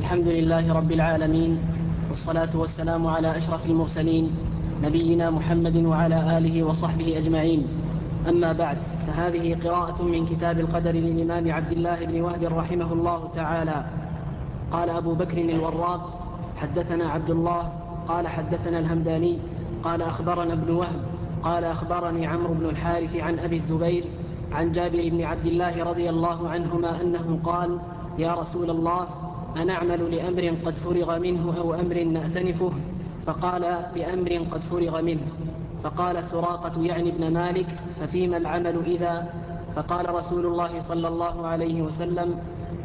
الحمد لله رب العالمين، والصلاة والسلام على أشرف المرسلين نبينا محمد وعلى آله وصحبه أجمعين. أما بعد، فهذه قراءة من كتاب القدر للإمام عبد الله بن وهب رحمه الله تعالى. قال أبو بكر الوراق: حدثنا عبد الله قال حدثنا الهمداني قال أخبرنا ابن وهب قال أخبرني عمرو بن الحارث عن أبي الزبير عن جابر بن عبد الله رضي الله عنهما أنه قال: يا رسول الله، أنعمل لأمر قد فرغ منه أو أمر نأتنفه؟ فقال: بأمر قد فرغ منه. فقال سراقة يعني ابن مالك: ففيما العمل إذا؟ فقال رسول الله صلى الله عليه وسلم: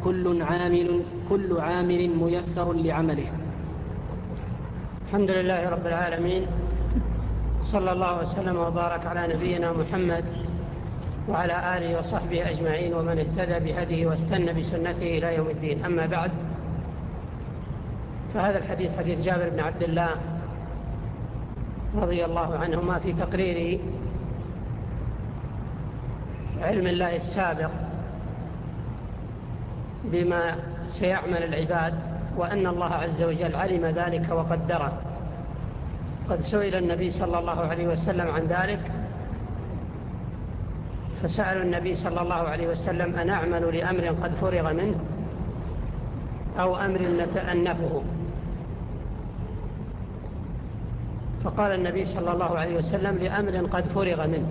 كل عامل ميسر لعمله. الحمد لله رب العالمين، صلى الله وسلم وبارك على نبينا محمد وعلى آله وصحبه أجمعين ومن اهتدى بهديه واستنى بسنته إلى يوم الدين. أما بعد، فهذا الحديث حديث جابر بن عبد الله رضي الله عنهما في تقرير علم الله السابق بما سيعمل العباد، وأن الله عز وجل علم ذلك وقدره. قد سئل النبي صلى الله عليه وسلم عن ذلك، فسأل النبي صلى الله عليه وسلم: أنعمل لأمر قد فرغ منه أو أمر نتأنفه؟ فقال النبي صلى الله عليه وسلم: لأمر قد فرغ منه.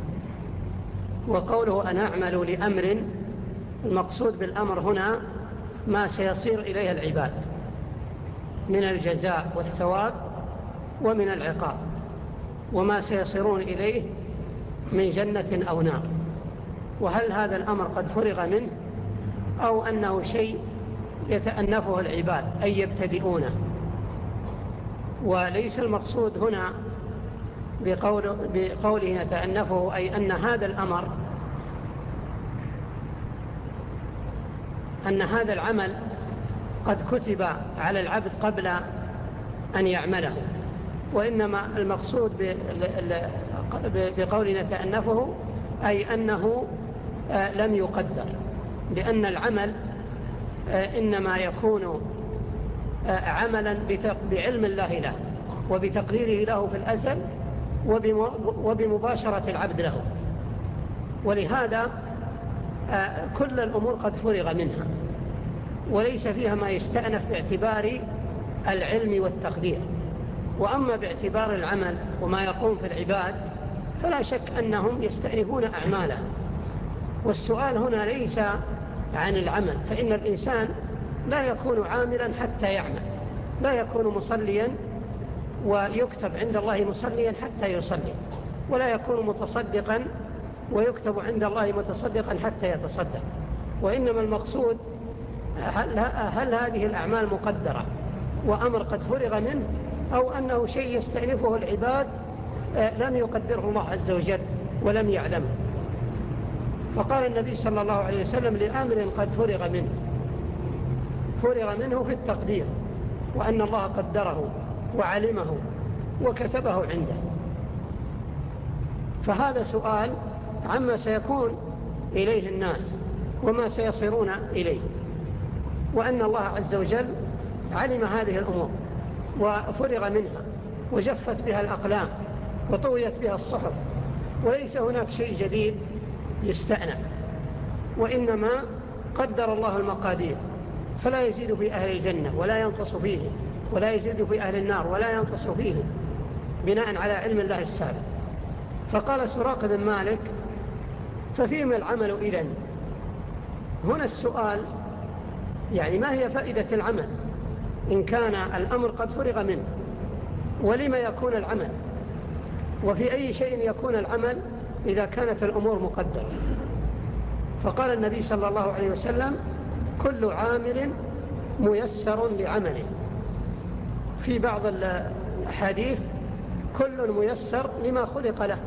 وقوله أنعمل لأمر، المقصود بالأمر هنا ما سيصير إليه العباد من الجزاء والثواب ومن العقاب، وما سيصيرون إليه من جنة أو نار. وهل هذا الأمر قد فرغ منه أو أنه شيء يتأنفه العباد أي يبتدئونه؟ وليس المقصود هنا بقوله نتأنفه أي أن هذا الأمر، أن هذا العمل قد كتب على العبد قبل أن يعمله، وإنما المقصود بقول نتأنفه أي أنه لم يقدر، لأن العمل إنما يكون عملا بعلم الله له وبتقديره له في الأزل وبمباشرة العبد له. ولهذا كل الأمور قد فرغ منها، وليس فيها ما يستأنف باعتبار العلم والتقدير. وأما باعتبار العمل وما يقوم في العباد فلا شك أنهم يستأنفون أعمالهم. والسؤال هنا ليس عن العمل، فإن الإنسان لا يكون عاملا حتى يعمل، لا يكون مصليا ويكتب عند الله مصليا حتى يصلي، ولا يكون متصدقا ويكتب عند الله متصدقا حتى يتصدق. وإنما المقصود هل هذه الأعمال مقدرة وأمر قد فرغ منه، أو أنه شيء يستأنفه العباد لم يقدره الله عز وجل ولم يعلمه. فقال النبي صلى الله عليه وسلم: لأمر قد فرغ منه. فرغ منه في التقدير، وأن الله قدره وعلمه وكتبه عنده. فهذا سؤال عما سيكون إليه الناس وما سيصيرون إليه، وأن الله عز وجل علم هذه الأمور وفرغ منها وجفت بها الأقلام وطويت بها الصحف، وليس هناك شيء جديد يستأنف، وإنما قدر الله المقادير، فلا يزيد في أهل الجنة ولا ينقص فيه، ولا يزيد في أهل النار ولا ينقص فيه، بناء على علم الله السابق. فقال سراقة بن مالك: ففيما العمل إذن؟ هنا السؤال يعني ما هي فائدة العمل إن كان الأمر قد فرغ منه؟ ولما يكون العمل؟ وفي أي شيء يكون العمل إذا كانت الأمور مقدرة؟ فقال النبي صلى الله عليه وسلم: كل عامل ميسر لعمله. في بعض الحديث: كل ميسر لما خلق له.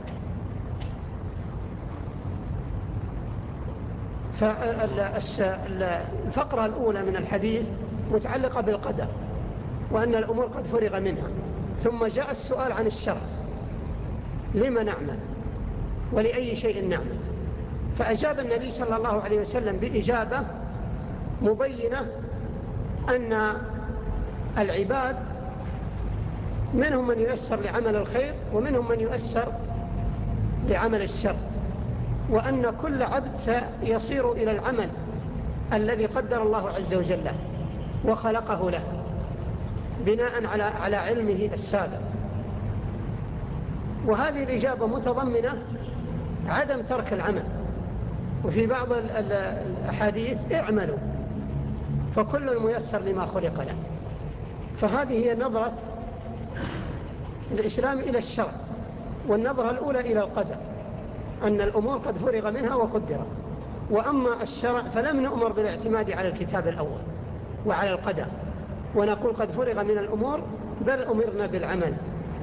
فالفقرة الأولى من الحديث متعلقة بالقدر وأن الأمور قد فرغ منها، ثم جاء السؤال عن الشرع: لما نعمل ولأي شيء نعمل؟ فأجاب النبي صلى الله عليه وسلم بإجابة مبينة أن العباد منهم من ييسر لعمل الخير ومنهم من ييسر لعمل الشر، وأن كل عبد سيصير إلى العمل الذي قدر الله عز وجل له وخلقه له بناء على علمه السابق. وهذه الإجابة متضمنة عدم ترك العمل. وفي بعض الأحاديث اعملوا فكل ميسر لما خلق له. فهذه هي نظرة الإسلام إلى الشرع، والنظرة الأولى إلى القدر، أن الأمور قد فرغ منها وقدرت. وأما الشرع فلم نؤمر بالاعتماد على الكتاب الأول وعلى القدر ونقول قد فرغ من الأمور، بل أمرنا بالعمل.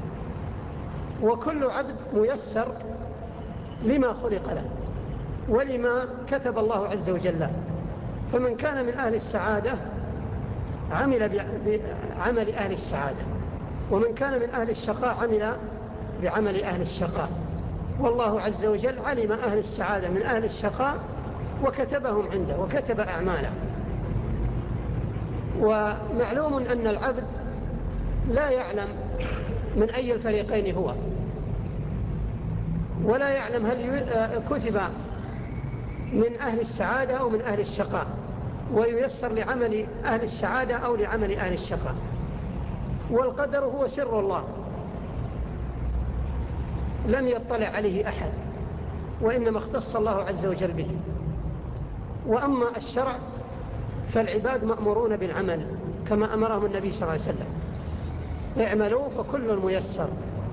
وكل عبد ميسر لما خلق له ولما كتب الله عز وجل له. فمن كان من أهل السعادة عمل بعمل أهل السعادة، ومن كان من أهل الشقاء عمل بعمل أهل الشقاء. والله عز وجل علم أهل السعادة من أهل الشقاء وكتبهم عنده وكتب أعمالهم. ومعلوم أن العبد لا يعلم من أي الفريقين هو، ولا يعلم هل كتب من أهل السعادة أو من أهل الشقاء، وييسر لعمل أهل السعادة أو لعمل أهل الشقاء. والقدر هو سر الله لم يطلع عليه أحد، وإنما اختص الله عز وجل به. وأما الشرع فالعباد مأمورون بالعمل كما أمرهم النبي صلى الله عليه وسلم: اعملوا فكل ميسر.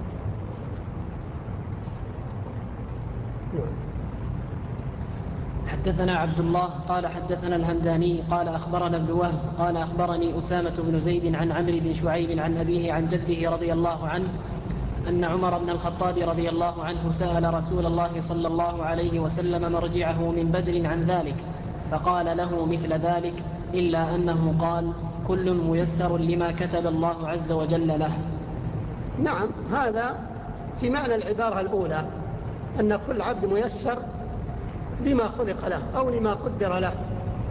حدثنا عبد الله قال حدثنا الهمداني قال أخبرنا ابن وهب قال أخبرني أسامة بن زيد عن عمرو بن شعيب عن أبيه عن جده رضي الله عنه أن عمر بن الخطاب رضي الله عنه سأل رسول الله صلى الله عليه وسلم مرجعه من بدر عن ذلك، فقال له مثل ذلك، إلا أنه قال: كل ميسر لما كتب الله عز وجل له. نعم، هذا في معنى العبارة الأولى، أن كل عبد ميسر لما خلق له أو لما قدر له.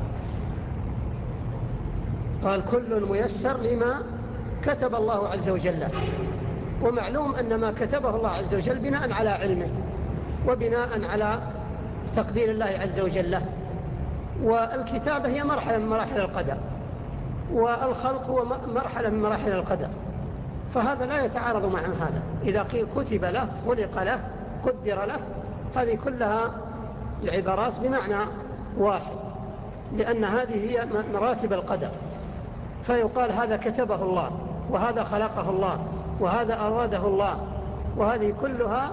قال: كل ميسر لما كتب الله عز وجل له. ومعلوم أن ما كتبه الله عز وجل بناء على علمه وبناء على تقدير الله عز وجل له. والكتابة هي مرحلة من مراحل القدر، والخلق هو مرحلة من مراحل القدر، فهذا لا يتعارض مع هذا. إذا قيل كتب له، خلق له، قدر له، هذه كلها العبارات بمعنى واحد، لأن هذه هي مراتب القدر. فيقال هذا كتبه الله، وهذا خلقه الله، وهذا أراده الله، وهذه كلها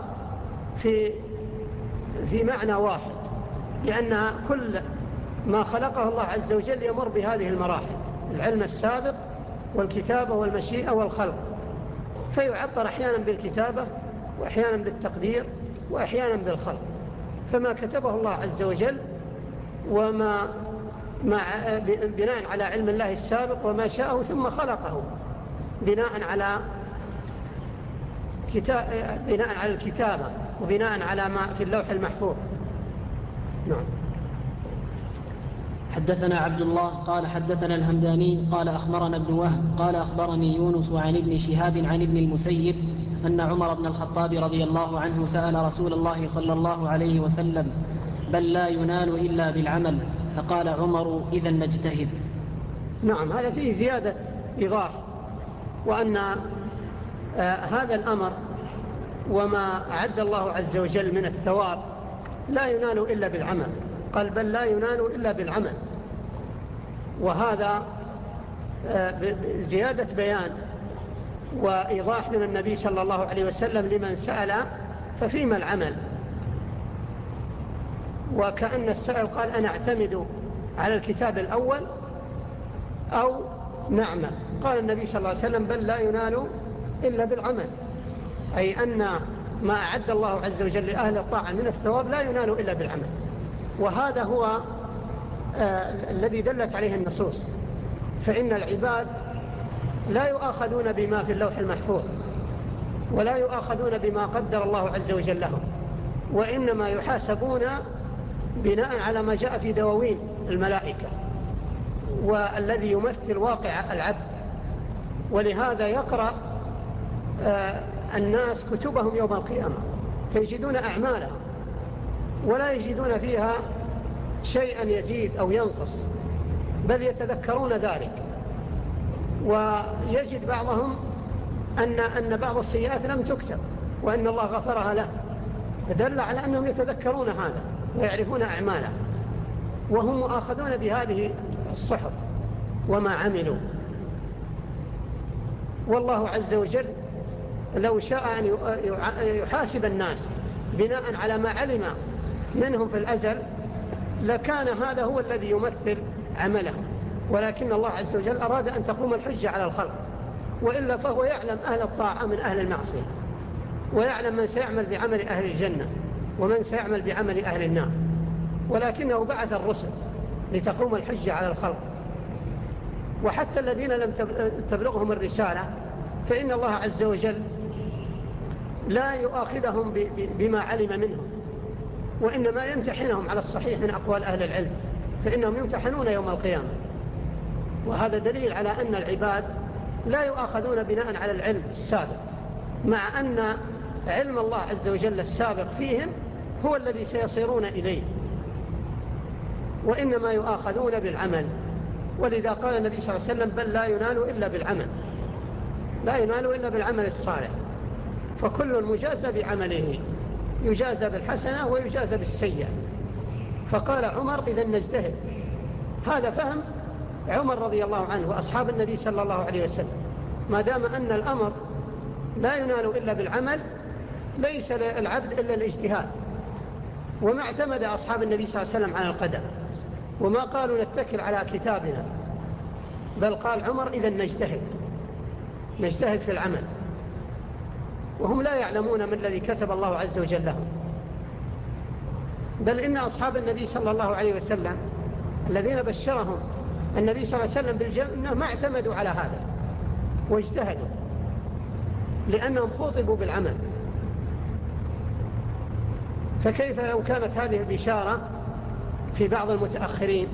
في معنى واحد، لأن كل ما خلقه الله عز وجل يمر بهذه المراحل: العلم السابق والكتابة والمشيئة والخلق. فيعبر أحيانا بالكتابة وأحيانا بالتقدير وأحيانا بالخلق. فما كتبه الله عز وجل بناء على علم الله السابق وما شاءه ثم خلقه بناء على الكتابة وبناء على ما في اللوح المحفوظ. نعم. حدثنا عبد الله قال حدثنا الهمداني قال أخبرنا ابن وهب قال أخبرني يونس عن ابن شهاب عن ابن المسيب أن عمر بن الخطاب رضي الله عنه سأل رسول الله صلى الله عليه وسلم: بل لا ينال إلا بالعمل؟ فقال عمر: إذا نجتهد. نعم، هذا فيه زيادة إيضاح، وأن هذا الأمر وما أعد الله عز وجل من الثواب لا ينال إلا بالعمل. قال: بل لا ينال إلا بالعمل. وهذا زيادة بيان وإيضاح من النبي صلى الله عليه وسلم لمن سأل: ففيما العمل؟ وكأن السائل قال: أنا أعتمد على الكتاب الأول أو نعمل. قال النبي صلى الله عليه وسلم: بل لا ينال إلا بالعمل، أي أن ما أعد الله عز وجل لأهل الطاعة من الثواب لا ينال إلا بالعمل. وهذا هو الذي دلت عليه النصوص. فإن العباد لا يؤاخذون بما في اللوح المحفوظ، ولا يؤاخذون بما قدر الله عز وجل لهم، وإنما يحاسبون بناء على ما جاء في دواوين الملائكة والذي يمثل واقع العبد. ولهذا يقرأ الناس كتبهم يوم القيامة فيجدون أعمالهم ولا يجدون فيها شيئا يزيد أو ينقص، بل يتذكرون ذلك. ويجد بعضهم أن بعض السيئات لم تكتب وأن الله غفرها له، فدل على أنهم يتذكرون هذا ويعرفون أعماله، وهم مؤاخذون بهذه الصحف وما عملوا. والله عز وجل لو شاء أن يحاسب الناس بناء على ما علم منهم في الأزل لكان هذا هو الذي يمثل عملهم، ولكن الله عز وجل أراد أن تقوم الحجة على الخلق، وإلا فهو يعلم أهل الطاعة من أهل المعصية، ويعلم من سيعمل بعمل أهل الجنة ومن سيعمل بعمل أهل النار، ولكنه بعث الرسل لتقوم الحجة على الخلق. وحتى الذين لم تبلغهم الرسالة فإن الله عز وجل لا يؤاخذهم بما علم منهم، وإنما يمتحنهم على الصحيح من أقوال أهل العلم، فإنهم يمتحنون يوم القيامة. وهذا دليل على أن العباد لا يؤاخذون بناء على العلم السابق، مع أن علم الله عز وجل السابق فيهم هو الذي سيصيرون إليه، وإنما يؤاخذون بالعمل. ولذا قال النبي صلى الله عليه وسلم بل لا ينال إلا بالعمل، لا ينال إلا بالعمل الصالح، فكل مجازى بعمله، يجازى بالحسنة ويجازى بالسيئة. فقال عمر إذا نجتهد. هذا فهم عمر رضي الله عنه وأصحاب النبي صلى الله عليه وسلم، ما دام أن الأمر لا ينال إلا بالعمل ليس للعبد إلا الاجتهاد. وما اعتمد أصحاب النبي صلى الله عليه وسلم على القدر، وما قالوا نتكل على كتابنا، بل قال عمر إذا نجتهد في العمل، وهم لا يعلمون ما الذي كتب الله عز وجل لهم. بل إن أصحاب النبي صلى الله عليه وسلم الذين بشرهم النبي صلى الله عليه وسلم بالجنة ما اعتمدوا على هذا واجتهدوا، لأنهم خاطبوا بالعمل. فكيف لو كانت هذه البشارة في بعض المتأخرين؟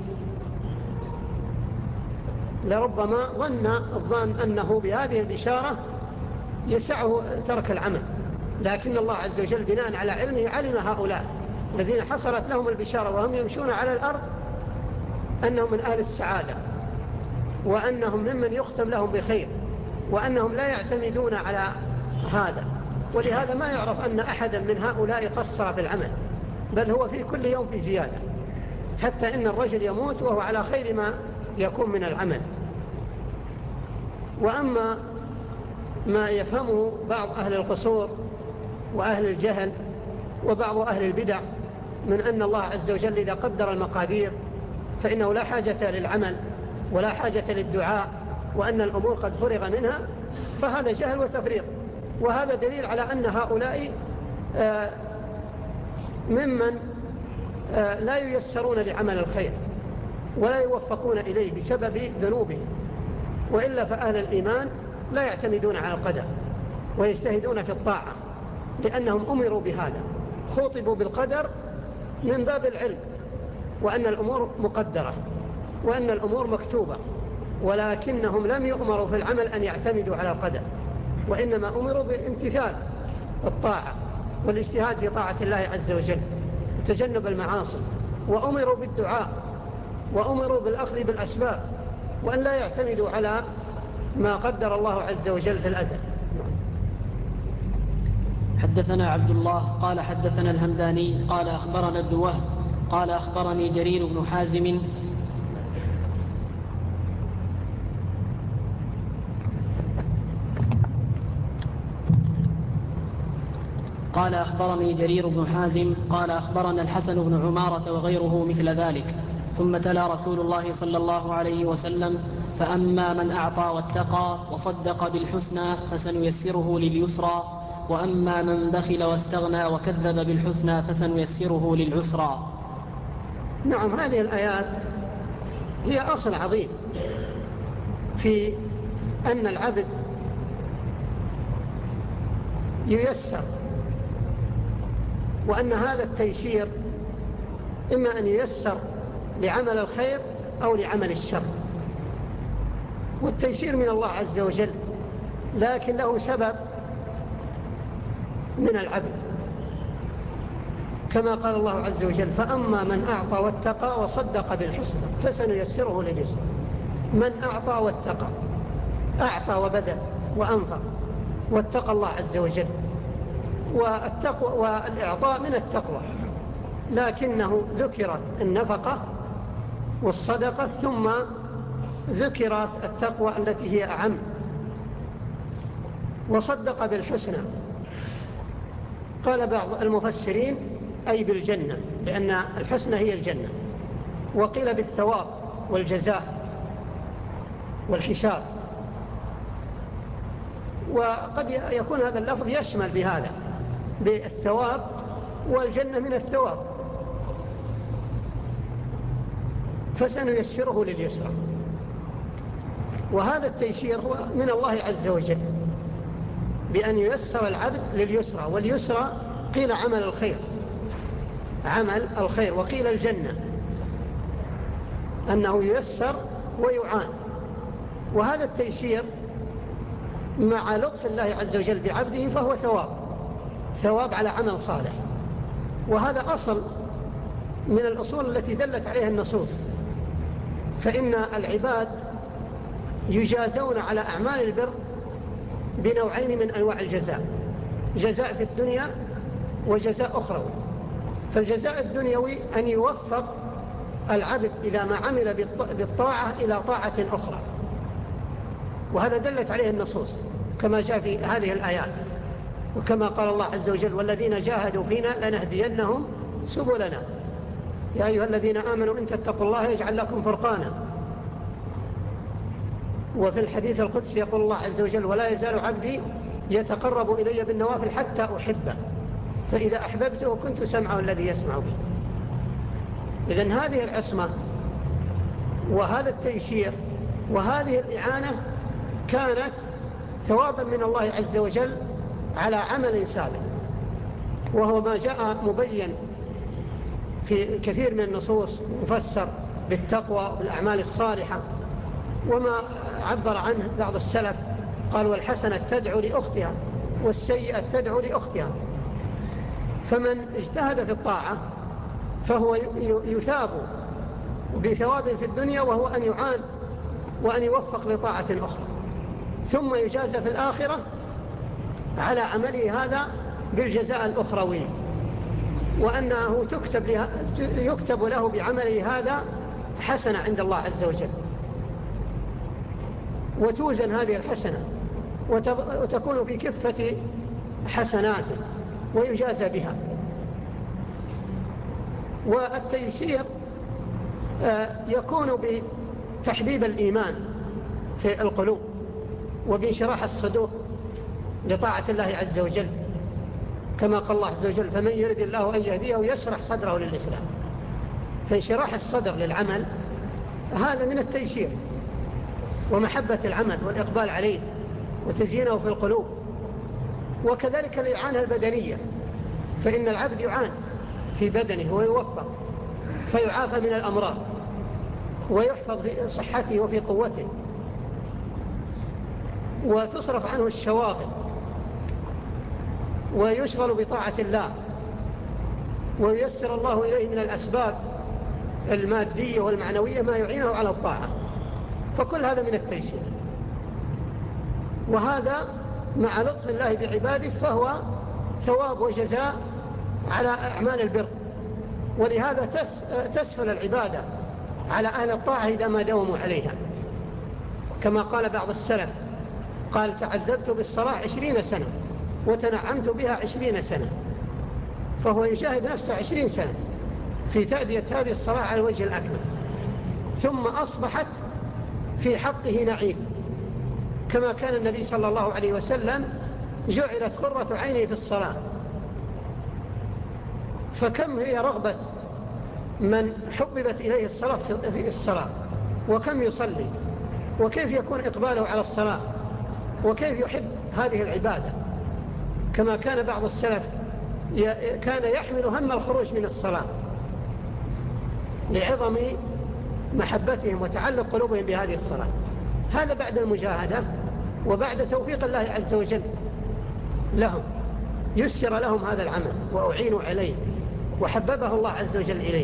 لربما ظن الظان أنه بهذه البشارة يسعه ترك العمل، لكن الله عز وجل بناء على علمه علم هؤلاء الذين حصلت لهم البشارة وهم يمشون على الأرض أنهم من أهل السعادة، وأنهم ممن يختم لهم بخير، وأنهم لا يعتمدون على هذا. ولهذا ما يعرف أن أحدا من هؤلاء قصر في العمل، بل هو في كل يوم في زيادة، حتى إن الرجل يموت وهو على خير ما يكون من العمل. وأما ما يفهمه بعض أهل القصور وأهل الجهل وبعض أهل البدع من أن الله عز وجل إذا قدر المقادير فإنه لا حاجة للعمل ولا حاجة للدعاء، وأن الأمور قد فرغ منها، فهذا جهل وتفريط. وهذا دليل على أن هؤلاء ممن لا ييسرون لعمل الخير ولا يوفقون إليه بسبب ذنوبهم، وإلا فأهل الإيمان لا يعتمدون على القدر ويجتهدون في الطاعة، لأنهم أمروا بهذا، خطبوا بالقدر من باب العلم، وأن الأمور مقدرة وأن الأمور مكتوبة، ولكنهم لم يؤمروا في العمل أن يعتمدوا على القدر، وإنما أمروا بامتثال الطاعة والاجتهاد في طاعة الله عز وجل وتجنب المعاصي، وأمروا بالدعاء، وأمروا بالأخذ بالأسباب، وأن لا يعتمدوا على ما قدر الله عز وجل في الأزل. حدثنا عبد الله قال حدثنا الهمداني قال أخبرنا ابن وهب قال أخبرني جرير بن حازم قال أخبرني جرير بن حازم قال أخبرنا الحسن بن عمارة وغيره مثل ذلك. ثم تلا رسول الله صلى الله عليه وسلم: فأما من أعطى واتقى وصدق بالحسنى فسنيسره لليسرى، وأما من بخل واستغنى وكذب بالحسنى فسنيسره للعسرى. نعم، هذه الآيات هي أصل عظيم في أن العبد ييسر، وأن هذا التيسير إما أن ييسر لعمل الخير أو لعمل الشر، والتيسير من الله عز وجل، لكن له سبب من العبد، كما قال الله عز وجل: فأما من أعطى واتقى وصدق بالحسنى فسنيسره لليسرى. من أعطى واتقى، أعطى وبذل وأنفق واتقى الله عز وجل، والإعطاء من التقوى، لكنه ذكرت النفقة والصدقة ثم ذكرت التقوى التي هي أعم. وصدق بالحسنى، قال بعض المفسرين أي بالجنة، لأن الحسنى هي الجنة، وقيل بالثواب والجزاء والحساب. وقد يكون هذا اللفظ يشمل بهذا، بالثواب، والجنة من الثواب. فسنيسره لليسرى، وهذا التيسير هو من الله عز وجل، بأن ييسر العبد لليسرى. واليسرى قيل عمل الخير، عمل الخير، وقيل الجنة، أنه ييسر ويعان. وهذا التيسير مع لطف الله عز وجل بعبده فهو ثواب على عمل صالح. وهذا أصل من الأصول التي دلت عليها النصوص، فإن العباد يجازون على أعمال البر بنوعين من أنواع الجزاء: جزاء في الدنيا وجزاء أخروي. فالجزاء الدنيوي أن يوفق العبد إذا ما عمل بالطاعة إلى طاعة أخرى، وهذا دلت عليه النصوص كما جاء في هذه الآيات، وكما قال الله عز وجل: والذين جاهدوا فينا لنهدينهم سبلنا يا أيها الذين آمنوا إن تتقوا الله يجعل لكم فرقانا. وفي الحديث القدسي يقول الله عز وجل: ولا يزال عبدي يتقرب إلي بالنوافل حتى أحبه، فإذا أحببته كنت سمعه الذي يسمع به. إذن هذه العصمة وهذا التيسير وهذه الإعانة كانت ثوابا من الله عز وجل على عمل سابق، وهو ما جاء مبين في كثير من النصوص، مفسر بالتقوى والأعمال الصالحة. وما عبر عنه بعض السلف قال: والحسنة تدعو لأختها والسيئة تدعو لأختها. فمن اجتهد في الطاعة فهو يثاب بثواب في الدنيا، وهو أن يعان وأن يوفق لطاعة أخرى، ثم يجازى في الآخرة على عمله هذا بالجزاء الأخروي، وأنه يكتب له بعمله هذا حسنة عند الله عز وجل، وتوزن هذه الحسنة وتكون في كفة حسناته ويجازى بها. والتيسير يكون بتحبيب الإيمان في القلوب وبانشراح الصدور لطاعة الله عز وجل، كما قال الله عز وجل: فمن يرد الله أن يهديه يشرح صدره للإسلام. فانشراح الصدر للعمل هذا من التيسير، ومحبة العمل والإقبال عليه وتزيينه في القلوب. وكذلك الإعانة البدنية، فإن العبد يعان في بدنه ويوفق فيعافى من الأمراض ويحفظ في صحته وفي قوته، وتصرف عنه الشواغل ويشغل بطاعة الله، وييسر الله إليه من الأسباب المادية والمعنوية ما يعينه على الطاعة. فكل هذا من التيسير، وهذا مع لطف الله بعباده فهو ثواب وجزاء على أعمال البر. ولهذا تسهل العبادة على أهل الطاعة إذا ما داوموا عليها، كما قال بعض السلف قال: تعذبت بالصلاة 20 سنة وتنعمت بها 20 سنة. فهو يجاهد نفسه 20 سنة في تأدية هذه الصلاة على الوجه الأكمل، ثم أصبحت في حقه نعيم، كما كان النبي صلى الله عليه وسلم جعلت قرة عينه في الصلاة. فكم هي رغبة من حببت إليه الصلاة في الصلاة، وكم يصلي، وكيف يكون إقباله على الصلاة، وكيف يحب هذه العبادة. كما كان بعض السلف كان يحمل هم الخروج من الصلاة لعظم محبتهم وتعلق قلوبهم بهذه الصلاة. هذا بعد المجاهدة وبعد توفيق الله عز وجل لهم، يسر لهم هذا العمل وأعينوا عليه وحببه الله عز وجل إليه.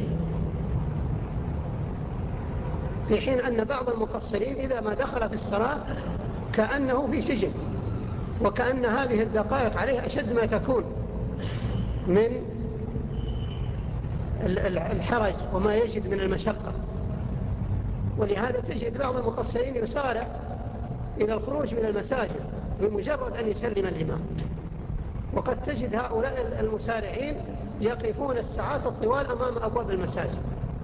في حين أن بعض المقصرين إذا ما دخل في الصلاة كأنه في سجن، وكأن هذه الدقائق عليه أشد ما تكون من الحرج وما يجد من المشقة. ولهذا تجد بعض المقصرين يسارع إلى الخروج من المساجد بمجرد أن يسلم الإمام، وقد تجد هؤلاء المسارعين يقفون الساعات الطوال أمام أبواب المساجد.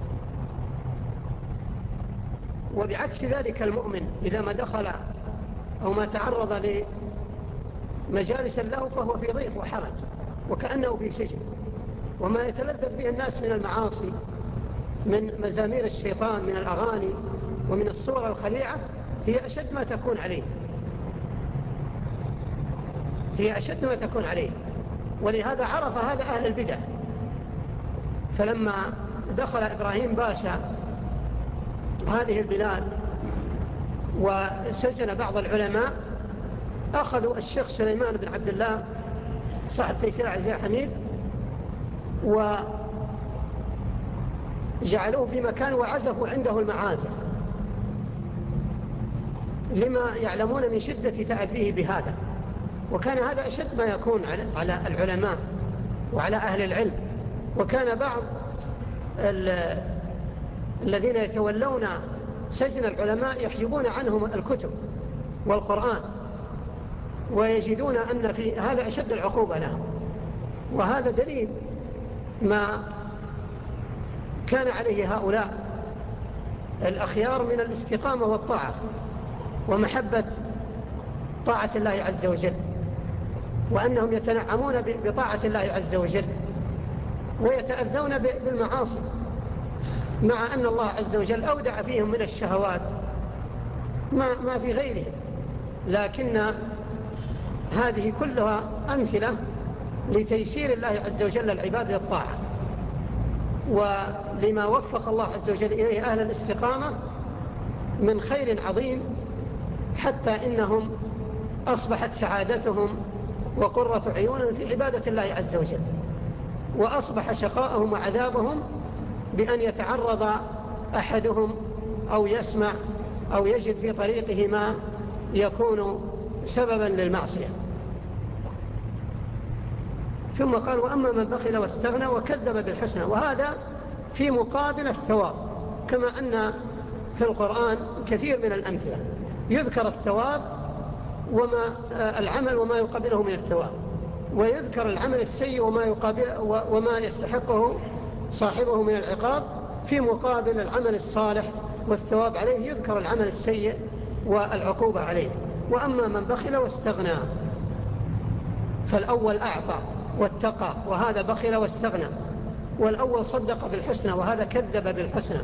وبعكس ذلك المؤمن إذا ما دخل أو ما تعرض لمجالس له فهو في ضيق وحرج وكأنه في سجن، وما يتلذذ به الناس من المعاصي من مزامير الشيطان من الأغاني ومن الصور الخليعة هي أشد ما تكون عليه، هي أشد ما تكون عليه. ولهذا عرف هذا أهل البدع. فلما دخل إبراهيم باشا هذه البلاد وسجن بعض العلماء، أخذوا الشيخ سليمان بن عبد الله صاحب تيسير عزيز الحميد وجعلوه في مكان وعزفوا عنده المعازف لما يعلمون من شدة تأذيه بهذا. وكان هذا أشد ما يكون على العلماء وعلى أهل العلم. وكان بعض الذين يتولون سجن العلماء يحجبون عنهم الكتب والقرآن، ويجدون أن في هذا أشد العقوبة لهم. وهذا دليل ما كان عليه هؤلاء الأخيار من الاستقامة والطاعة ومحبة طاعة الله عز وجل، وأنهم يتنعمون بطاعة الله عز وجل ويتأذون بالمعاصي، مع أن الله عز وجل أودع فيهم من الشهوات ما في غيره. لكن هذه كلها أمثلة لتيسير الله عز وجل العباد للطاعة، ولما وفق الله عز وجل إليه أهل الاستقامة من خير عظيم، حتى إنهم أصبحت سعادتهم وقرة عيونهم في عبادة الله عز وجل، وأصبح شقاءهم وعذابهم بأن يتعرض أحدهم أو يسمع أو يجد في طريقه ما يكون سببا للمعصية. ثم قال: وأما من بخل واستغنى وكذب بالحسنى، وهذا في مقابل الثواب، كما أن في القرآن كثير من الأمثلة يذكر الثواب وما العمل وما يقابله من الثواب، ويذكر العمل السيء وما يستحقه صاحبه من العقاب، في مقابل العمل الصالح والثواب عليه يذكر العمل السيء والعقوبة عليه. وأما من بخل واستغنى، فالأول أعطى واتقى وهذا بخل واستغنى، والأول صدق بالحسنى وهذا كذب بالحسنى،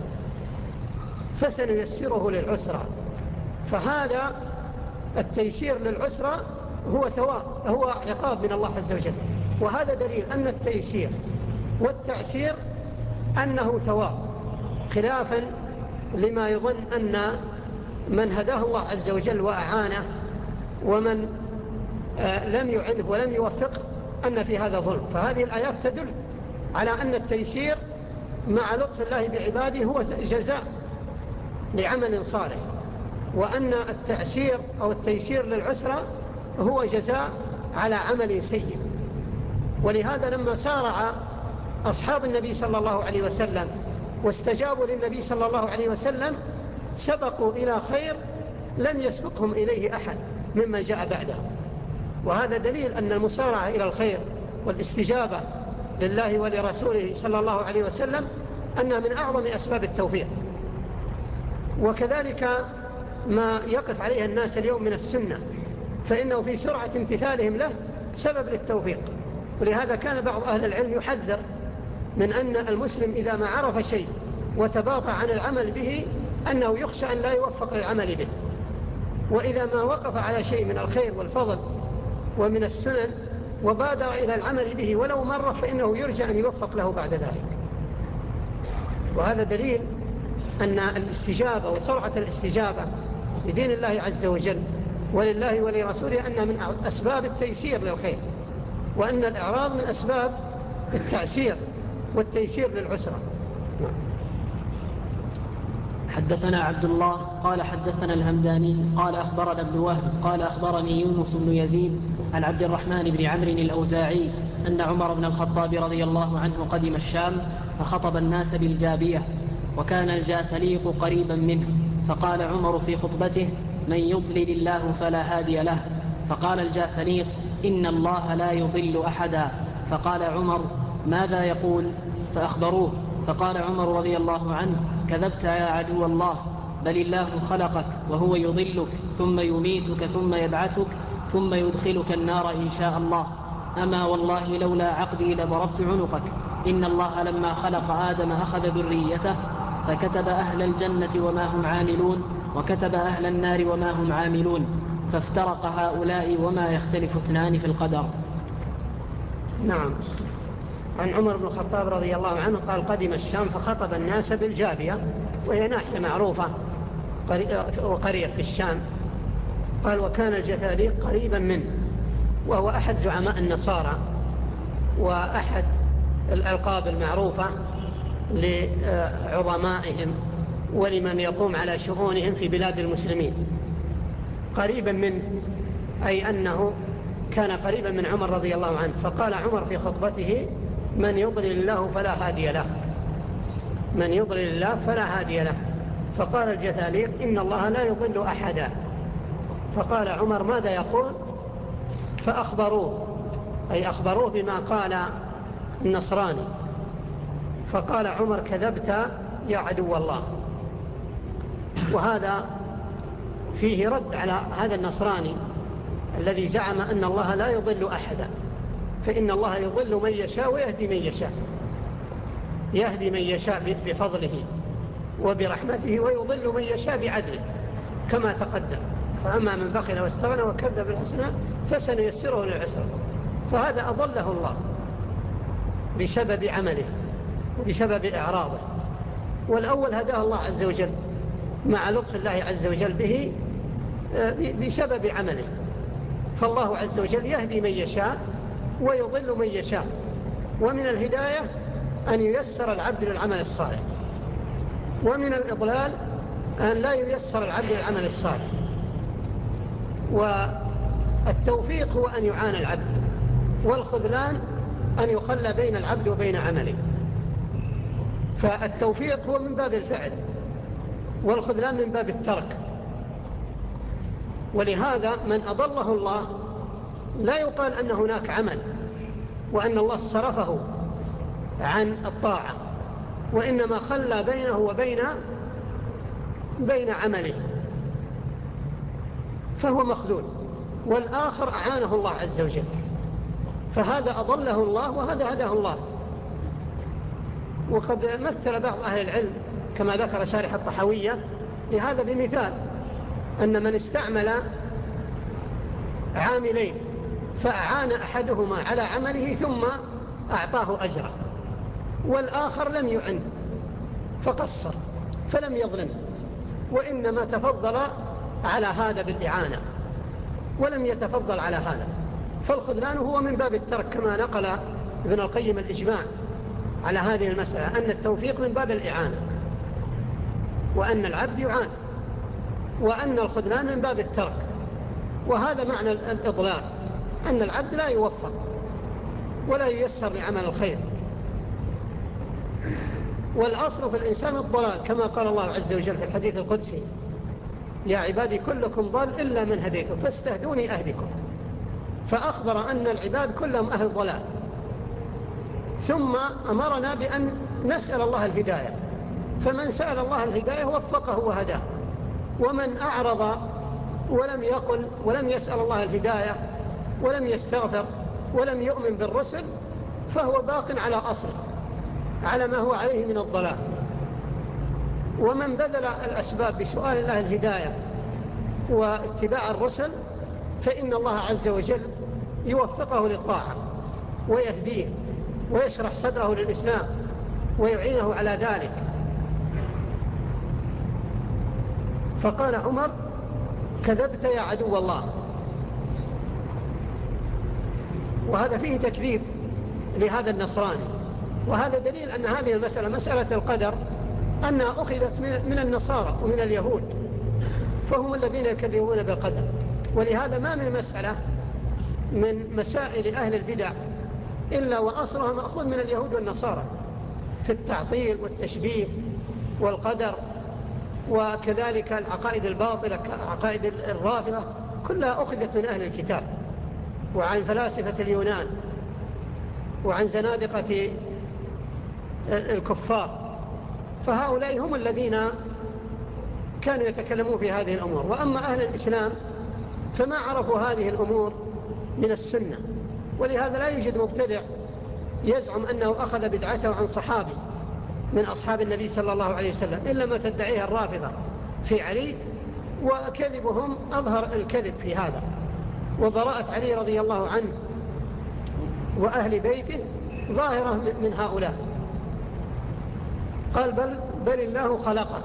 فسنيسره للعسرى. فهذا التيسير للعسرى هو ثواب، هو عقاب من الله عز وجل. وهذا دليل أن التيسير والتعسير أنه ثواب، خلافا لما يظن أن من هداه الله عز وجل وأعانه ومن لم يعنه ولم يوفق أن في هذا ظلم. فهذه الآيات تدل على أن التيسير مع لطف الله بعباده هو جزاء لعمل صالح، وأن التعسير أو التيسير للعسرة هو جزاء على عمل سيء. ولهذا لما سارع أصحاب النبي صلى الله عليه وسلم واستجابوا للنبي صلى الله عليه وسلم سبقوا إلى خير لم يسبقهم إليه أحد مما جاء بعدهم. وهذا دليل أن المسارعة إلى الخير والاستجابة لله ولرسوله صلى الله عليه وسلم أنها من أعظم أسباب التوفيق. وكذلك ما يقف عليه الناس اليوم من السنة، فإنه في سرعة امتثالهم له سبب للتوفيق. ولهذا كان بعض أهل العلم يحذر من أن المسلم إذا ما عرف شيء وتباطأ عن العمل به أنه يخشى أن لا يوفق للعمل به، وإذا ما وقف على شيء من الخير والفضل ومن السنن وبادر إلى العمل به ولو مرة فإنه يرجى أن يوفق له بعد ذلك. وهذا دليل أن الاستجابة وسرعة الاستجابة لدين الله عز وجل ولله ولرسوله أنها من أسباب التيسير للخير، وأن الإعراض من أسباب التعسير والتيسير للعسرة. حدثنا عبد الله قال حدثنا الهمداني قال أخبرنا ابن وهب قال أخبرني يونس بن يزيد عن عبد الرحمن بن عمرو الأوزاعي أن عمر بن الخطاب رضي الله عنه قدم الشام فخطب الناس بالجابية، وكان الجاثليق قريبا منه، فقال عمر في خطبته: من يضلل الله فلا هادي له. فقال الجاثليق: إن الله لا يضل أحدا. فقال عمر: ماذا يقول؟ فأخبروه، فقال عمر رضي الله عنه: كذبت يا عدو الله، بل الله خلقك وهو يضلك ثم يميتك ثم يبعثك ثم يدخلك النار إن شاء الله. أما والله لولا عقدي لضربت عنقك. إن الله لما خلق آدم أخذ ذريته فكتب أهل الجنة وما هم عاملون، وكتب أهل النار وما هم عاملون، فافترق هؤلاء وما يختلف اثنان في القدر. نعم. عن عمر بن الخطاب رضي الله عنه قال: قدم الشام فخطب الناس بالجابية، وهي ناحية معروفة وقرية في الشام. قال: وكان الجثاليق قريبا منه، وهو أحد زعماء النصارى وأحد الألقاب المعروفة لعظمائهم ولمن يقوم على شؤونهم في بلاد المسلمين. قريبا منه أي أنه كان قريبا من عمر رضي الله عنه. فقال عمر في خطبته: من يضلل الله فلا هادي له، من يضلل الله فلا هادي له. فقال الجثاليق: إن الله لا يضل أحدا. فقال عمر: ماذا يقول؟ فأخبروه، أي أخبروه بما قال النصراني. فقال عمر: كذبت يا عدو الله. وهذا فيه رد على هذا النصراني الذي زعم أن الله لا يضل أحدا، فإن الله يضل من يشاء ويهدي من يشاء، يهدي من يشاء بفضله وبرحمته، ويضل من يشاء بعدله كما تقدم. فأما من بخل واستغنى وكذب بالحسنى فسنيسره للعسرى. فهذا أضله الله بسبب عمله وبسبب إعراضه، والأول هداه الله عز وجل مع لطف الله عز وجل به بسبب عمله. فالله عز وجل يهدي من يشاء ويضل من يشاء، ومن الهداية أن ييسر العبد للعمل الصالح، ومن الإضلال أن لا ييسر العبد للعمل الصالح. والتوفيق هو أن يعان العبد، والخذلان أن يخلى بين العبد وبين عمله. فالتوفيق هو من باب الفعل، والخذلان من باب الترك. ولهذا من أضله الله لا يقال أن هناك عمل وأن الله صرفه عن الطاعة، وإنما خلى بينه وبين عمله، فهو مخذول، والآخر أعانه الله عز وجل. فهذا أضله الله وهذا هداه الله. وقد مثل بعض أهل العلم كما ذكر شارح الطحاوية لهذا بمثال: أن من استعمل عاملين فأعان أحدهما على عمله ثم أعطاه أجره، والآخر لم يعن فقصر فلم يظلم، وإنما تفضل على هذا بالإعانة ولم يتفضل على هذا. فالخذلان هو من باب الترك، كما نقل ابن القيم الإجماع على هذه المسألة، أن التوفيق من باب الإعانة، وأن العبد يعان، وأن الخذلان من باب الترك. وهذا معنى الإضلال، أن العبد لا يوفق ولا ييسر لعمل الخير. والأصل في الإنسان الضلال، كما قال الله عز وجل في الحديث القدسي: يا عبادي كلكم ضال إلا من هديته فاستهدوني أهدكم. فأخبر أن العباد كلهم أهل ضلال، ثم أمرنا بأن نسأل الله الهداية. فمن سأل الله الهداية وفقه وهداه، ومن أعرض ولم يقل ولم يسأل الله الهداية ولم يستغفر ولم يؤمن بالرسل فهو باق على أصله، على ما هو عليه من الضلال. ومن بذل الأسباب بسؤال الله الهداية واتباع الرسل فإن الله عز وجل يوفقه للطاعة ويهديه ويشرح صدره للإسلام ويعينه على ذلك. فقال عمر: كذبت يا عدو الله. وهذا فيه تكذيب لهذا النصراني. وهذا دليل أن هذه المسألة مسألة القدر أنها أخذت من النصارى ومن اليهود، فهم الذين يكذبون بالقدر. ولهذا ما من مسألة من مسائل أهل البدع إلا وأصلها مأخوذ من اليهود والنصارى في التعطيل والتشبيه والقدر، وكذلك العقائد الباطلة كعقائد الرافضة كلها أخذت من أهل الكتاب وعن فلاسفة اليونان وعن زنادقة الكفار. فهؤلاء هم الذين كانوا يتكلمون في هذه الأمور. وأما أهل الإسلام فما عرفوا هذه الأمور من السنة، ولهذا لا يوجد مبتدع يزعم أنه أخذ بدعته عن صحابي من أصحاب النبي صلى الله عليه وسلم إلا ما تدعيها الرافضة في علي، وكذبهم أظهر الكذب في هذا. وبراءة علي رضي الله عنه وأهل بيته ظاهرة من هؤلاء. قال بل الله خلقك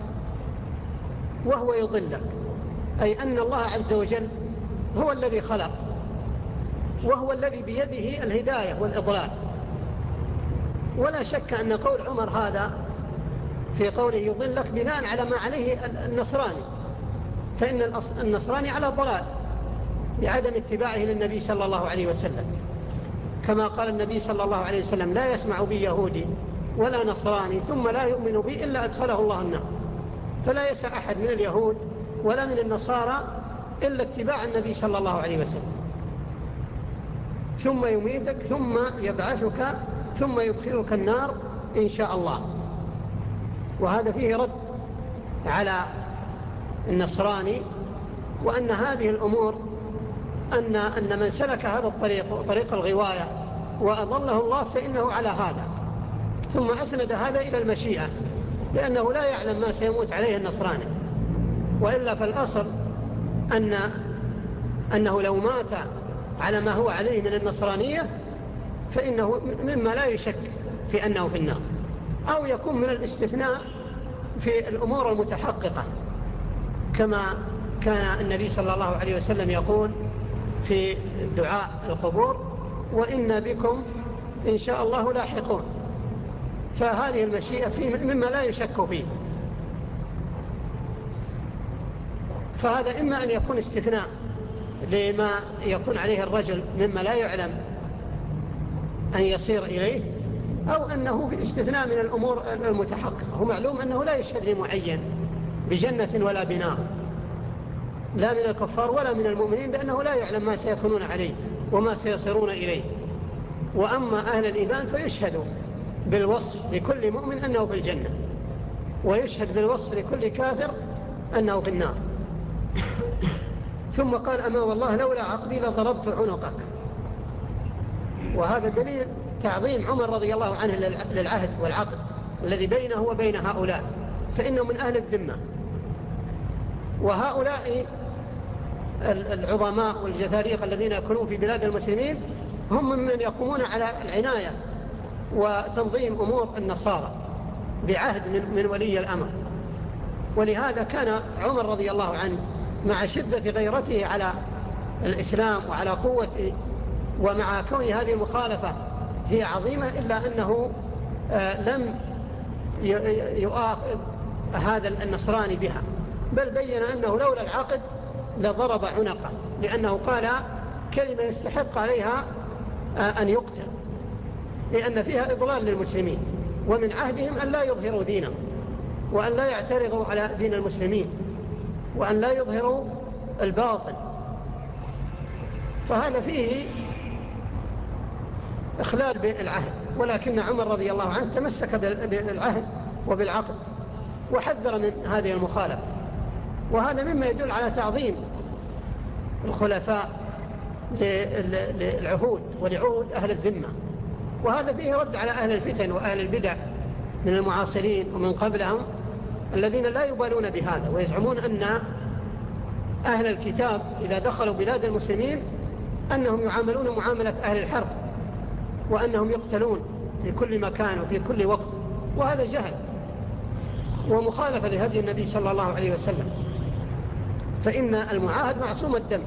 وهو يضلك، أي أن الله عز وجل هو الذي خلق، وهو الذي بيده الهداية والإضلال. ولا شك أن قول عمر هذا في قوله يضلك بناء على ما عليه النصراني، فإن النصراني على ضلال بعدم اتباعه للنبي صلى الله عليه وسلم، كما قال النبي صلى الله عليه وسلم لا يسمع بي يهودي ولا نصراني ثم لا يؤمن بي إلا أدخله الله النار. فلا يسع أحد من اليهود ولا من النصارى إلا اتباع النبي صلى الله عليه وسلم. ثم يميتك ثم يبعثك ثم يدخلك النار إن شاء الله. وهذا فيه رد على النصراني، وأن هذه الأمور أن من سلك هذا الطريق طريق الغواية وأضله الله فإنه على هذا. ثم أسند هذا إلى المشيئة، لأنه لا يعلم ما سيموت عليه النصراني، وإلا فالأصل أنه لو مات على ما هو عليه من النصرانية فإنه مما لا يشك في أنه في النار، أو يكون من الاستثناء في الأمور المتحققة، كما كان النبي صلى الله عليه وسلم يقول في دعاء القبور وإن بكم إن شاء الله لاحقون. فهذه المشيئة مما لا يشك فيه. فهذا إما أن يكون استثناء لما يكون عليه الرجل مما لا يعلم أن يصير إليه، أو أنه استثناء من الأمور المتحققة. هو معلوم أنه لا يشهد لمعين بجنة ولا بنار، لا من الكفار ولا من المؤمنين، لأنه لا يعلم ما سيكونون عليه وما سيصيرون إليه. وأما أهل الإيمان فيشهد بالوصف لكل مؤمن أنه في الجنة، ويشهد بالوصف لكل كافر أنه في النار. ثم قال أما والله لولا عقدي لضربت عنقك. وهذا دليل تعظيم عمر رضي الله عنه للعهد والعقد الذي بينه وبين هؤلاء، فإنه من أهل الذمة. وهؤلاء العظماء والجثاريق الذين يكونون في بلاد المسلمين هم ممن يقومون على العناية وتنظيم أمور النصارى بعهد من ولي الأمر. ولهذا كان عمر رضي الله عنه مع شدة غيرته على الإسلام وعلى قوته، ومع كون هذه المخالفة هي عظيمة، إلا أنه لم يؤاخذ هذا النصراني بها، بل بين أنه لولا العقد لضرب عنقه، لأنه قال كلمة يستحق عليها أن يقتل، لأن فيها إضلال للمسلمين، ومن عهدهم أن لا يظهروا دينهم، وأن لا يعترضوا على دين المسلمين، وأن لا يظهروا الباطل. فهذا فيه إخلال بالعهد. ولكن عمر رضي الله عنه تمسك بالعهد وبالعقد وحذر من هذه المخالفة. وهذا مما يدل على تعظيم الخلفاء للعهود ولعهود أهل الذمة. وهذا فيه رد على أهل الفتن وأهل البدع من المعاصرين ومن قبلهم الذين لا يبالون بهذا، ويزعمون أن أهل الكتاب إذا دخلوا بلاد المسلمين أنهم يعاملون معاملة أهل الحرب، وأنهم يقتلون في كل مكان وفي كل وقت. وهذا جهل ومخالفة لهدي النبي صلى الله عليه وسلم. فإن المعاهد معصوم الدم،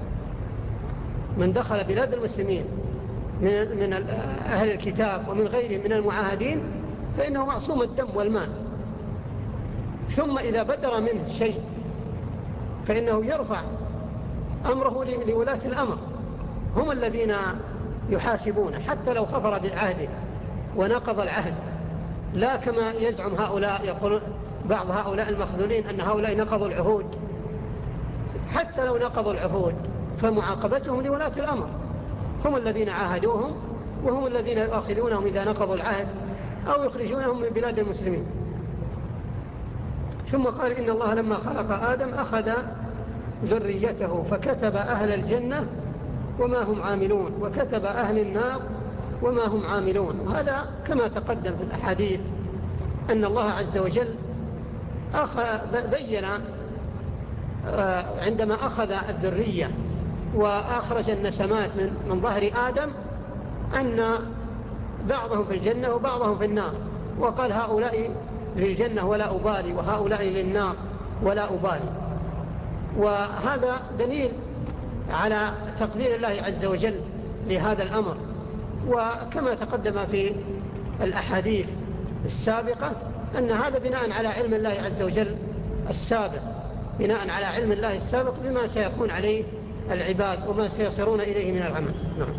من دخل بلاد المسلمين من أهل الكتاب ومن غيرهم من المعاهدين فإنه معصوم الدم والمال. ثم إذا بدر منه شيء فإنه يرفع أمره لولاة الأمر، هم الذين يحاسبون حتى لو خفر بعهده ونقض العهد، لا كما يزعم هؤلاء، يقول بعض هؤلاء المخذولين أن هؤلاء نقضوا العهود. حتى لو نقضوا العهود فمعاقبتهم لولاة الأمر، هم الذين عاهدوهم وهم الذين يؤاخذونهم إذا نقضوا العهد أو يخرجونهم من بلاد المسلمين. ثم قال إن الله لما خلق آدم أخذ ذريته فكتب أهل الجنة وما هم عاملون، وكتب أهل النار وما هم عاملون. وهذا كما تقدم في الأحاديث أن الله عز وجل بين عندما أخذ الذرية وأخرج النسمات من ظهر آدم أن بعضهم في الجنة وبعضهم في النار، وقال هؤلاء للجنة ولا أبالي وهؤلاء للنار ولا أبالي. وهذا دليل على تقدير الله عز وجل لهذا الأمر. وكما تقدم في الأحاديث السابقة أن هذا بناء على علم الله عز وجل السابق، بناء على علم الله السابق بما سيكون عليه العباد وما سيصيرون إليه من العمل. نعم.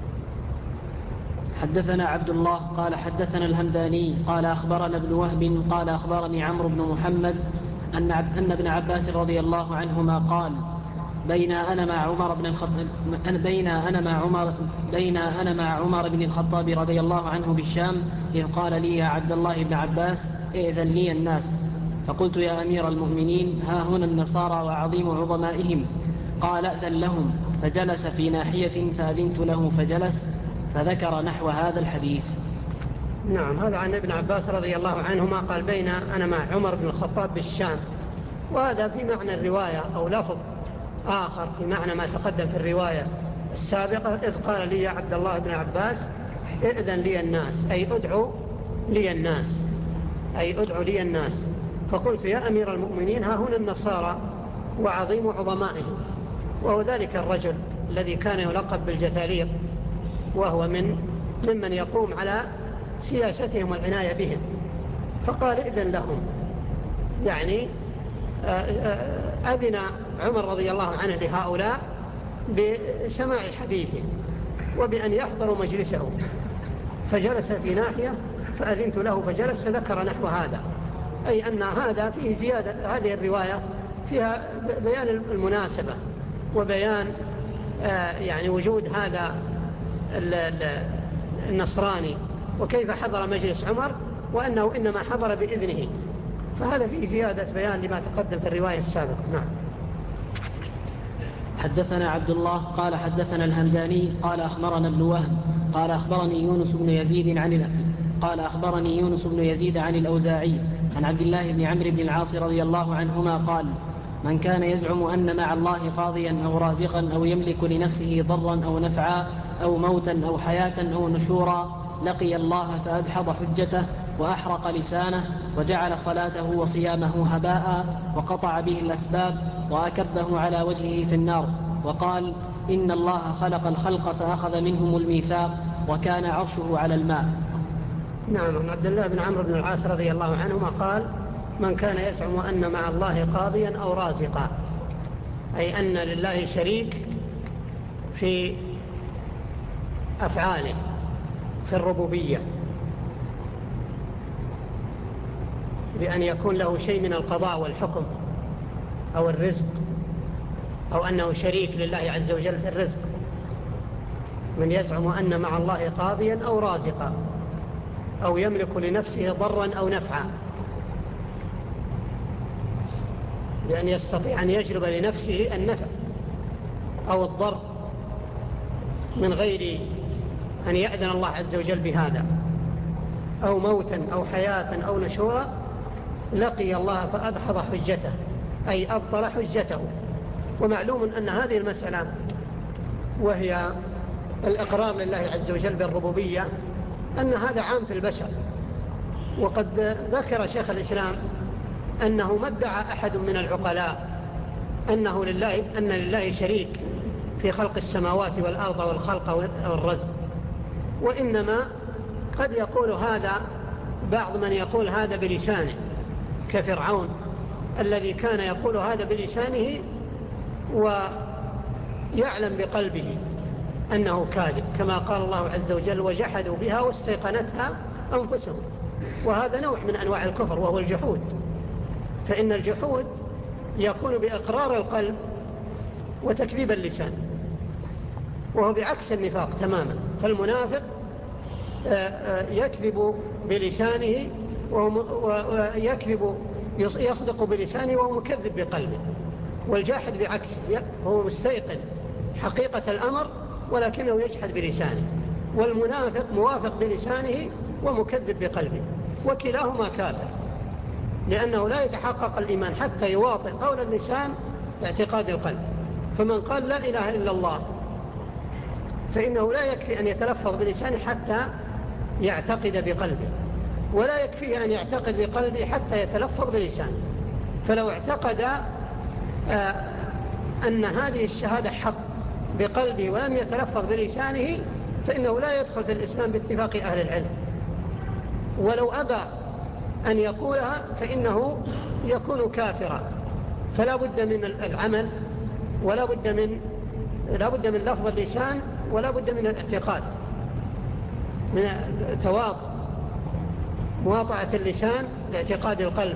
حدثنا عبد الله قال حدثنا الهمداني قال أخبرنا ابن وهب قال أخبرني عمرو بن محمد أن ابن عباس رضي الله عنهما قال بين أنا مع عمر بن الخطاب رضي الله عنه بالشام إذ قال لي يا عبد الله بن عباس ائذن لي الناس، فقلت يا أمير المؤمنين ها هنا النصارى وعظيم عظمائهم. قال أذن لهم، فجلس في ناحية فأذنت له فجلس، فذكر نحو هذا الحديث. نعم. هذا عن ابن عباس رضي الله عنهما قال بين أنا مع عمر بن الخطاب بالشام، وهذا في معنى الرواية أو لفظ آخر في معنى ما تقدم في الرواية السابقة إذ قال لي يا عبد الله بن عباس ائذن لي الناس، أي أدعو لي الناس، فقلت يا أمير المؤمنين ها هنا النصارى وعظيم عظمائهم، وهو ذلك الرجل الذي كان يلقب بالجثاليق، وهو ممن يقوم على سياستهم والعناية بهم. فقال ائذن لهم، يعني أذن عمر رضي الله عنه لهؤلاء بسماع حديثه وبأن يحضروا مجلسه، فجلس في ناحية فأذنت له فجلس، فذكر نحو هذا، أي أن هذا فيه زيادة. هذه الرواية فيها بيان المناسبة وبيان يعني وجود هذا النصراني وكيف حضر مجلس عمر وأنه إنما حضر بإذنه، فهذا فيه زيادة بيان لما تقدم في الرواية السابقة. نعم. حدثنا عبد الله قال حدثنا الهمداني قال أخبرنا ابن وهب قال أخبرني يونس بن يزيد عن الأوزاعي عن عبد الله بن عمرو بن العاص رضي الله عنهما قال من كان يزعم أن مع الله قاضيا أو رازقا أو يملك لنفسه ضرا أو نفعا أو موتا أو حياة أو نشورا لقي الله فأدحض حجته وأحرق لسانه وجعل صلاته وصيامه هباء وقطع به الأسباب وأكبه على وجهه في النار، وقال إن الله خلق الخلق فأخذ منهم الميثاق وكان عرشه على الماء. نعم. عن عبد الله بن عمرو بن العاص رضي الله عنهما قال من كان يزعم أن مع الله قاضيا أو رازقا، أي أن لله شريك في أفعاله في الربوبية، بأن يكون له شيء من القضاء والحكم أو الرزق، أو أنه شريك لله عز وجل في الرزق. من يزعم أن مع الله قاضيا أو رازقا أو يملك لنفسه ضرا أو نفعا، بأن يستطيع أن يجلب لنفسه النفع أو الضر من غير أن يأذن الله عز وجل بهذا، أو موتا أو حياة أو نشورا لقي الله فأدحض حجته، أي أبطل حجته. ومعلوم أن هذه المسألة وهي الإقرار لله عز وجل بالربوبية أن هذا عام في البشر. وقد ذكر شيخ الإسلام أنه ما ادعى أحد من العقلاء أن لله شريك في خلق السماوات والأرض والخلق والرزق، وإنما قد يقول هذا بعض من يقول هذا بلسانه، كفرعون الذي كان يقول هذا بلسانه ويعلم بقلبه أنه كاذب، كما قال الله عز وجل: وجحدوا بها واستيقنتها أنفسهم. وهذا نوع من أنواع الكفر وهو الجحود، فإن الجحود يكون بإقرار القلب وتكذيب اللسان، وهو بعكس النفاق تماما. فالمنافق يكذب بلسانه يصدق بلسانه وهو مكذب بقلبه، والجاحد بعكسه، هو مستيقن حقيقة الأمر ولكنه يجحد بلسانه، والمنافق موافق بلسانه ومكذب بقلبه، وكلاهما كافر، لأنه لا يتحقق الإيمان حتى يواطئ قول اللسان باعتقاد القلب. فمن قال لا إله إلا الله فإنه لا يكفي أن يتلفظ بلسانه حتى يعتقد بقلبه، ولا يكفيه أن يعتقد بقلبه حتى يتلفظ بلسانه. فلو اعتقد أن هذه الشهادة حق بقلبه ولم يتلفظ بلسانه فإنه لا يدخل في الإسلام باتفاق أهل العلم، ولو أبى أن يقولها فإنه يكون كافرا. فلا بد من العمل، ولا بد من لفظ اللسان، ولا بد من الاعتقاد، من مواطعة اللسان لاعتقاد القلب.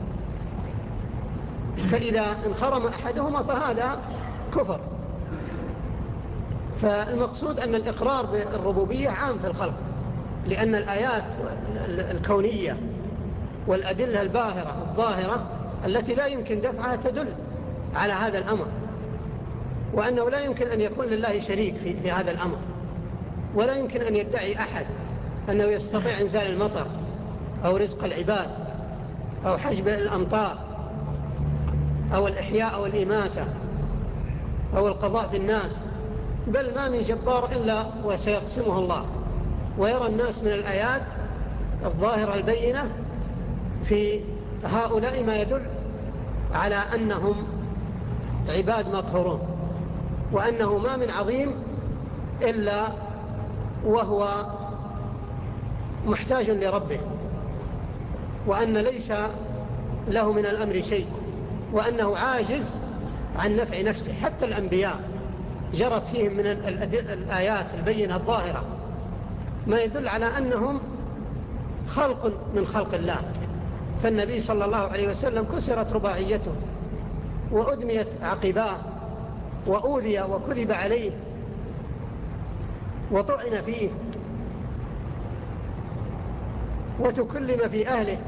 فإذا انخرم أحدهما فهذا كفر. فالمقصود أن الإقرار بالربوبية عام في الخلق، لأن الآيات الكونية والأدلة الظاهرة التي لا يمكن دفعها تدل على هذا الأمر، وأنه لا يمكن أن يكون لله شريك في هذا الأمر، ولا يمكن أن يدعي أحد أنه يستطيع إنزال المطر أو رزق العباد أو حجب الأمطار أو الإحياء أو الإماتة أو القضاء في الناس، بل ما من جبار إلا وسيقسمه الله. ويرى الناس من الآيات الظاهرة البينة في هؤلاء ما يدل على أنهم عباد مقهورون، وأنه ما من عظيم إلا وهو محتاج لربه، وأن ليس له من الأمر شيء، وأنه عاجز عن نفع نفسه. حتى الأنبياء جرت فيهم من الآيات البينة الظاهرة ما يدل على أنهم خلق من خلق الله. فالنبي صلى الله عليه وسلم كسرت رباعيته وأدميت عقباه وأوذي وكذب عليه وطعن فيه وتكلم في أهله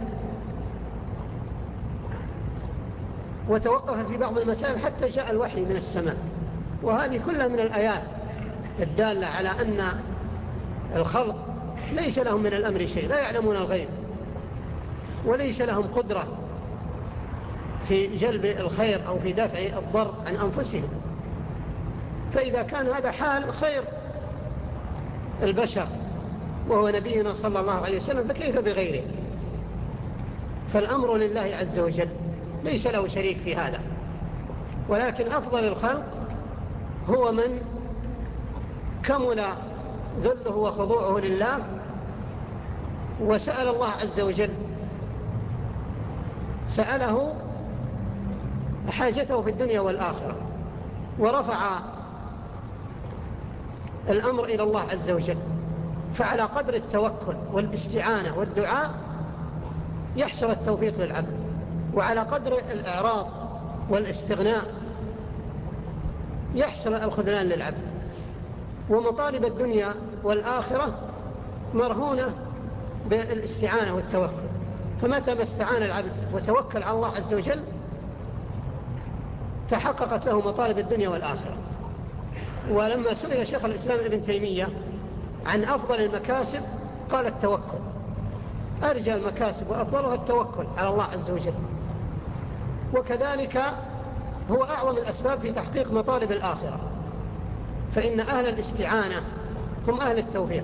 وتوقف في بعض المسائل حتى جاء الوحي من السماء. وهذه كلها من الآيات الدالة على أن الخلق ليس لهم من الأمر شيء، لا يعلمون الغيب، وليس لهم قدرة في جلب الخير أو في دفع الضر عن أنفسهم. فإذا كان هذا حال خير البشر وهو نبينا صلى الله عليه وسلم فكيف بغيره؟ فالأمر لله عز وجل، ليس له شريك في هذا. ولكن أفضل الخلق هو من كمل ذله وخضوعه لله وسأل الله عز وجل، سأله حاجته في الدنيا والآخرة، ورفع الأمر إلى الله عز وجل. فعلى قدر التوكل والاستعانة والدعاء يحصل التوفيق للعبد، وعلى قدر الإعراض والاستغناء يحصل الخذلان للعبد. ومطالب الدنيا والآخرة مرهونة بالاستعانة والتوكل، فمتى ما استعان العبد وتوكل على الله عز وجل تحققت له مطالب الدنيا والآخرة. ولما سئل شيخ الإسلام ابن تيمية عن أفضل المكاسب قال التوكل، أرجى المكاسب وأفضلها التوكل على الله عز وجل. وكذلك هو أعظم الأسباب في تحقيق مطالب الآخرة، فإن أهل الاستعانة هم أهل التوفيق.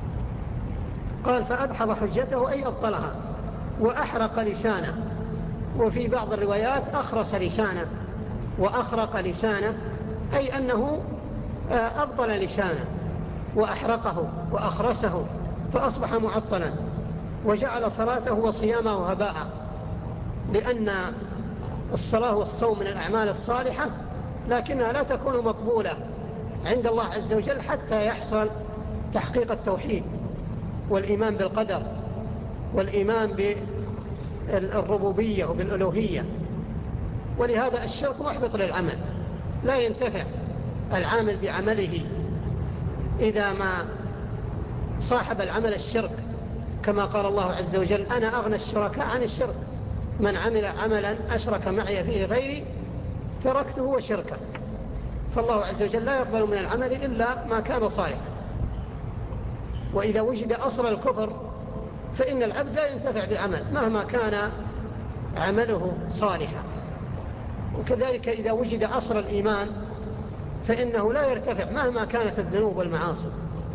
قال فأدحض حجته أي أبطلها وأحرق لسانه وفي بعض الروايات أخرس لسانه وأخرق لسانه، أي أنه أبطل لسانه وأحرقه وأخرسه فأصبح معطلا، وجعل صلاته وصيامه هباء، لأن الصلاة والصوم من الأعمال الصالحة، لكنها لا تكون مقبولة عند الله عز وجل حتى يحصل تحقيق التوحيد والإيمان بالقدر والإيمان بالربوبية وبالألوهية. ولهذا الشرك محبط للعمل، لا ينتفع العامل بعمله إذا ما صاحب العمل الشرك، كما قال الله عز وجل: أنا أغنى الشركاء عن الشرك، من عمل عملا أشرك معي فيه غيري تركته وشركه. فالله عز وجل لا يقبل من العمل إلا ما كان صالحا. وإذا وجد أصل الكفر فإن العبد لا ينتفع بعمل مهما كان عمله صالحا. وكذلك إذا وجد أصل الإيمان فإنه لا يرتفع مهما كانت الذنوب والمعاصي.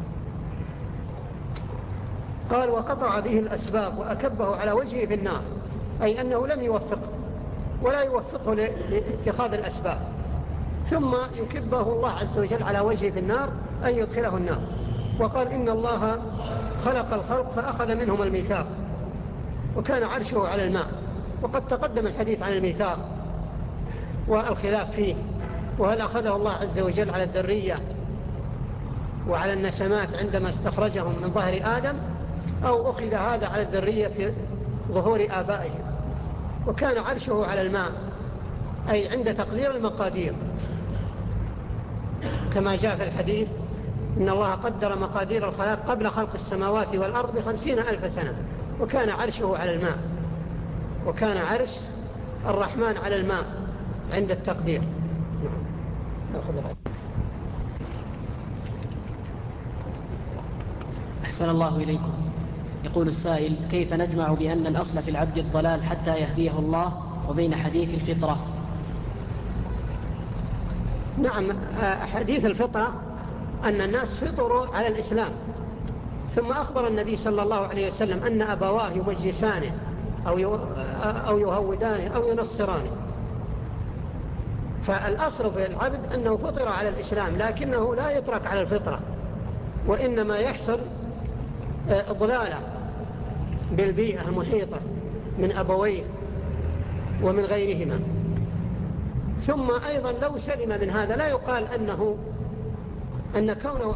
قال: وقطع به الأسباب وأكبه على وجهه في النار، أي أنه لم يوفقه ولا يوفقه لاتخاذ الأسباب، ثم يكبه الله عز وجل على وجهه في النار، أن يدخله النار. وقال: إن الله خلق الخلق فأخذ منهم الميثاق وكان عرشه على الماء. وقد تقدم الحديث عن الميثاق والخلاف فيه، وهل أخذه الله عز وجل على الذرية وعلى النسمات عندما استخرجهم من ظهر آدم، أو أخذ هذا على الذرية في ظهور آبائهم. وكان عرشه على الماء أي عند تقدير المقادير، كما جاء في الحديث: إن الله قدر مقادير الخلق قبل خلق السماوات والأرض ب50,000 سنة، وكان عرشه على الماء، وكان عرش الرحمن على الماء عند التقدير. أحسن الله إليكم. يقول السائل: كيف نجمع بأن الأصل في العبد الضلال حتى يهديه الله وبين حديث الفطرة؟ نعم، حديث الفطرة أن الناس فطروا على الإسلام، ثم أخبر النبي صلى الله عليه وسلم أن أبواه يمجسانه أو يهودانه أو ينصرانه. فالأصل في العبد أنه فطر على الإسلام، لكنه لا يترك على الفطرة، وإنما يحصل ضلالة بالبيئة المحيطة من أبويه ومن غيرهما. ثم أيضا لو سلم من هذا لا يقال أن كونه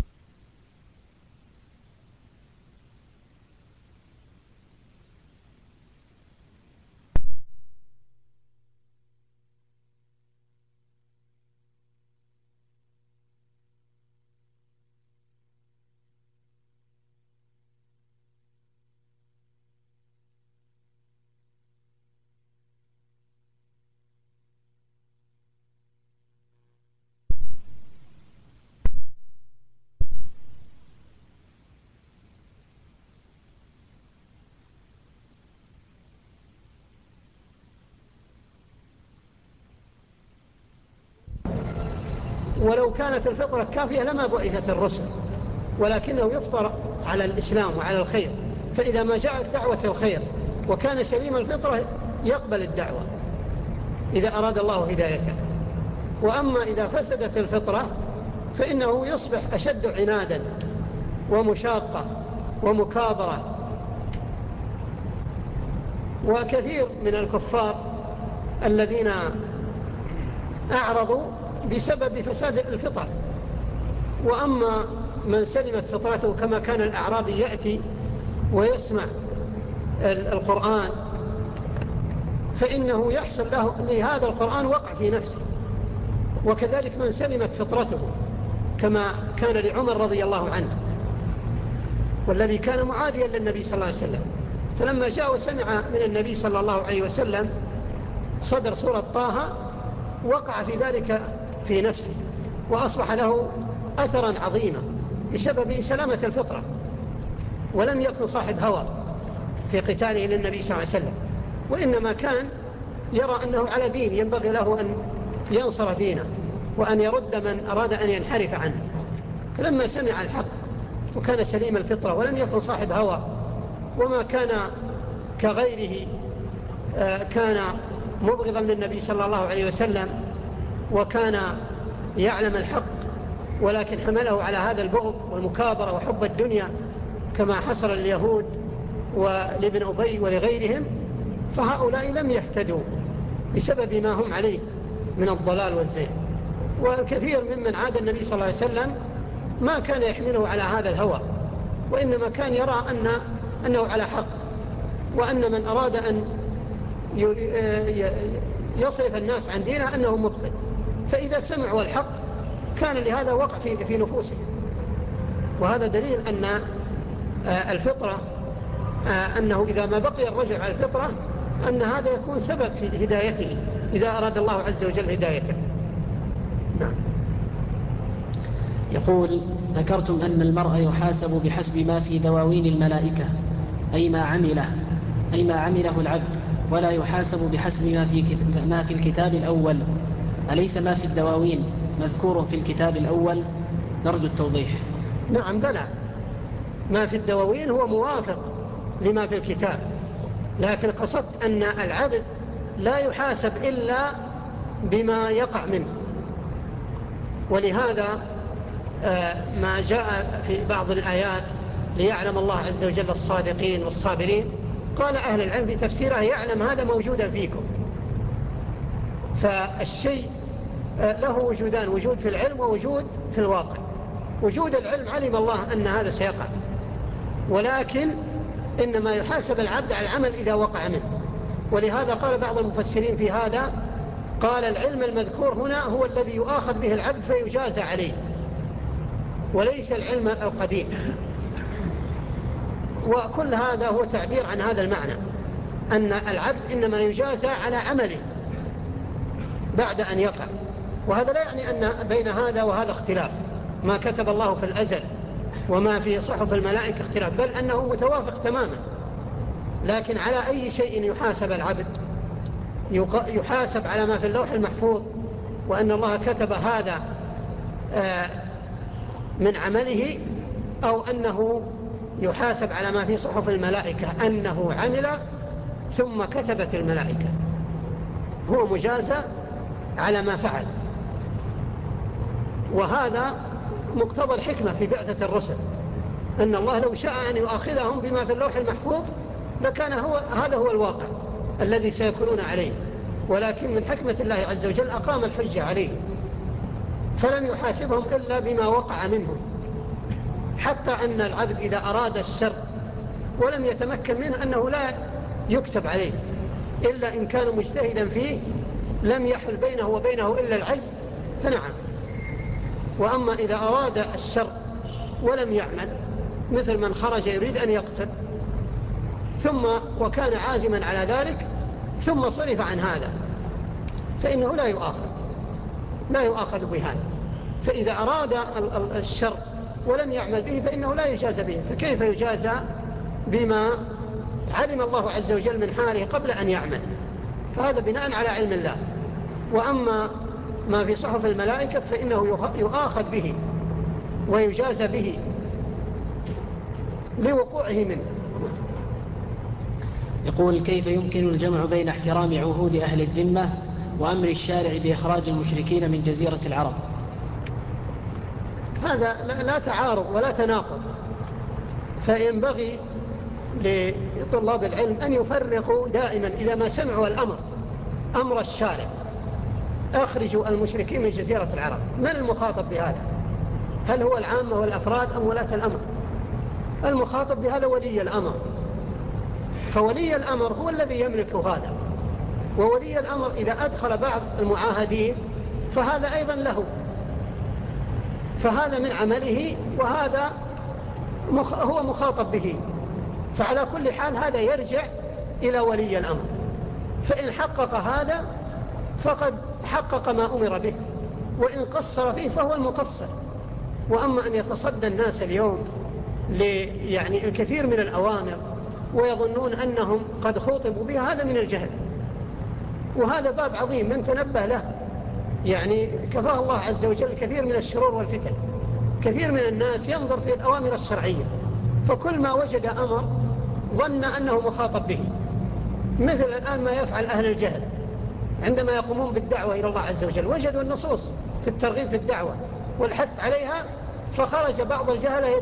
ولو كانت الفطرة كافية لما بعثت الرسل، ولكنه يفطر على الإسلام وعلى الخير. فإذا ما جاءت دعوة الخير وكان سليم الفطرة يقبل الدعوة إذا أراد الله هدايته. وأما إذا فسدت الفطرة فإنه يصبح أشد عنادا ومشاقة ومكابرة. وكثير من الكفار الذين أعرضوا بسبب فساد الفطر. وأما من سلمت فطرته كما كان الأعرابي يأتي ويسمع القرآن فإنه يحصل له لهذا القرآن وقع في نفسه. وكذلك من سلمت فطرته كما كان لعمر رضي الله عنه، والذي كان معاديا للنبي صلى الله عليه وسلم، فلما جاء وسمع من النبي صلى الله عليه وسلم صدر سورة طه وقع في ذلك في نفسه، وأصبح له أثرا عظيما بسبب سلامة الفطرة، ولم يكن صاحب هوى في قتاله للنبي صلى الله عليه وسلم، وإنما كان يرى أنه على دين ينبغي له أن ينصر دينه وأن يرد من أراد أن ينحرف عنه. فلما سمع الحق وكان سليم الفطرة ولم يكن صاحب هوى وما كان كغيره كان مبغضا للنبي صلى الله عليه وسلم وكان يعلم الحق ولكن حمله على هذا البغض والمكابرة وحب الدنيا كما حصل لليهود ولابن أبي ولغيرهم، فهؤلاء لم يهتدوا بسبب ما هم عليه من الضلال والزيغ. وكثير ممن عاد النبي صلى الله عليه وسلم ما كان يحمله على هذا الهوى، وإنما كان يرى أنه على حق، وأن من أراد أن يصرف الناس عن دينه أنه مبطل. فإذا سمعوا الحق كان لهذا وقع في نفوسهم. وهذا دليل أن الفطرة أنه إذا ما بقي الرجل على الفطرة أن هذا يكون سبب في هدايته إذا أراد الله عز وجل هدايته. نعم. يقول: ذكرتم أن المرء يحاسب بحسب ما في دواوين الملائكة، أي ما عمله العبد، ولا يحاسب بحسب ما في الكتاب الأول. أليس ما في الدواوين مذكور في الكتاب الأول؟ نرجو التوضيح. نعم بلى، ما في الدواوين هو موافق لما في الكتاب، لكن قصدت أن العبد لا يحاسب إلا بما يقع منه. ولهذا ما جاء في بعض الآيات ليعلم الله عز وجل الصادقين والصابرين، قال أهل العلم في تفسيره: يعلم هذا موجودا فيكم. فالشيء له وجودان: وجود في العلم ووجود في الواقع. وجود العلم علم الله أن هذا سيقع، ولكن إنما يحاسب العبد على العمل إذا وقع منه. ولهذا قال بعض المفسرين في هذا، قال: العلم المذكور هنا هو الذي يؤاخذ به العبد فيجازى عليه، وليس العلم القديم. وكل هذا هو تعبير عن هذا المعنى، أن العبد إنما يجازى على عمله بعد أن يقع. وهذا لا يعني أن بين هذا وهذا اختلاف، ما كتب الله في الأزل وما في صحف الملائكة اختلاف، بل أنه متوافق تماما. لكن على أي شيء يحاسب العبد؟ يحاسب على ما في اللوح المحفوظ، وأن الله كتب هذا من عمله، أو أنه يحاسب على ما في صحف الملائكة أنه عمل ثم كتبت الملائكة. هو مجازى على ما فعل. وهذا مقتضى الحكمة في بعثة الرسل، أن الله لو شاء أن يؤاخذهم بما في اللوح المحفوظ لكان هذا هو الواقع الذي سيكونون عليه، ولكن من حكمة الله عز وجل أقام الحجة عليه فلم يحاسبهم إلا بما وقع منهم. حتى أن العبد إذا أراد الشر ولم يتمكن منه أنه لا يكتب عليه إلا إن كان مجتهدا فيه لم يحل بينه وبينه إلا العجز، فنعم. وأما إذا أراد الشر ولم يعمل، مثل من خرج يريد أن يقتل وكان عازما على ذلك ثم صرف عن هذا، فإنه لا يؤاخذ بهذا. فإذا أراد الشر ولم يعمل به فإنه لا يجازى به، فكيف يجازى بما علم الله عز وجل من حاله قبل أن يعمل؟ فهذا بناء على علم الله. وأما ما في صحف الملائكة فإنه يؤاخذ به ويجازى به لوقوعه منه. يقول: كيف يمكن الجمع بين احترام عهود أهل الذمة وأمر الشارع بإخراج المشركين من جزيرة العرب؟ هذا لا تعارض ولا تناقض، فينبغي لطلاب العلم أن يفرقوا دائما إذا ما سمعوا أمر الشارع: أخرجوا المشركين من جزيرة العرب. من المخاطب بهذا؟ هل هو العامة والأفراد أم ولاة الأمر؟ المخاطب بهذا ولي الأمر، فولي الأمر هو الذي يملك هذا. وولي الأمر إذا أدخل بعض المعاهدين فهذا أيضا له، فهذا من عمله وهذا هو مخاطب به. فعلى كل حال هذا يرجع إلى ولي الأمر، فإن حقق هذا فقد حقق ما أمر به، وإن قصر فيه فهو المقصر. وأما أن يتصدى الناس اليوم يعني الكثير من الأوامر ويظنون أنهم قد خوطبوا بها، هذا من الجهل، وهذا باب عظيم من تنبه له يعني كفاه الله عز وجل كثير من الشرور والفتن. كثير من الناس ينظر في الأوامر الشرعية، فكل ما وجد أمر ظن أنه مخاطب به، مثل الآن ما يفعل أهل الجهل، عندما يقومون بالدعوة إلى الله عز وجل وجدوا النصوص في الترغيب في الدعوة والحث عليها، فخرج بعض الجهلة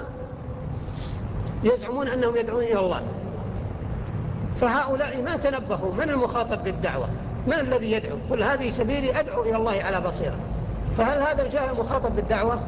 يزعمون أنهم يدعون إلى الله. فهؤلاء ما تنبهوا من المخاطب بالدعوة، من الذي يدعو؟ قل هذه سبيلي أدعو إلى الله على بصيرة. فهل هذا الجاهل مخاطب بالدعوة؟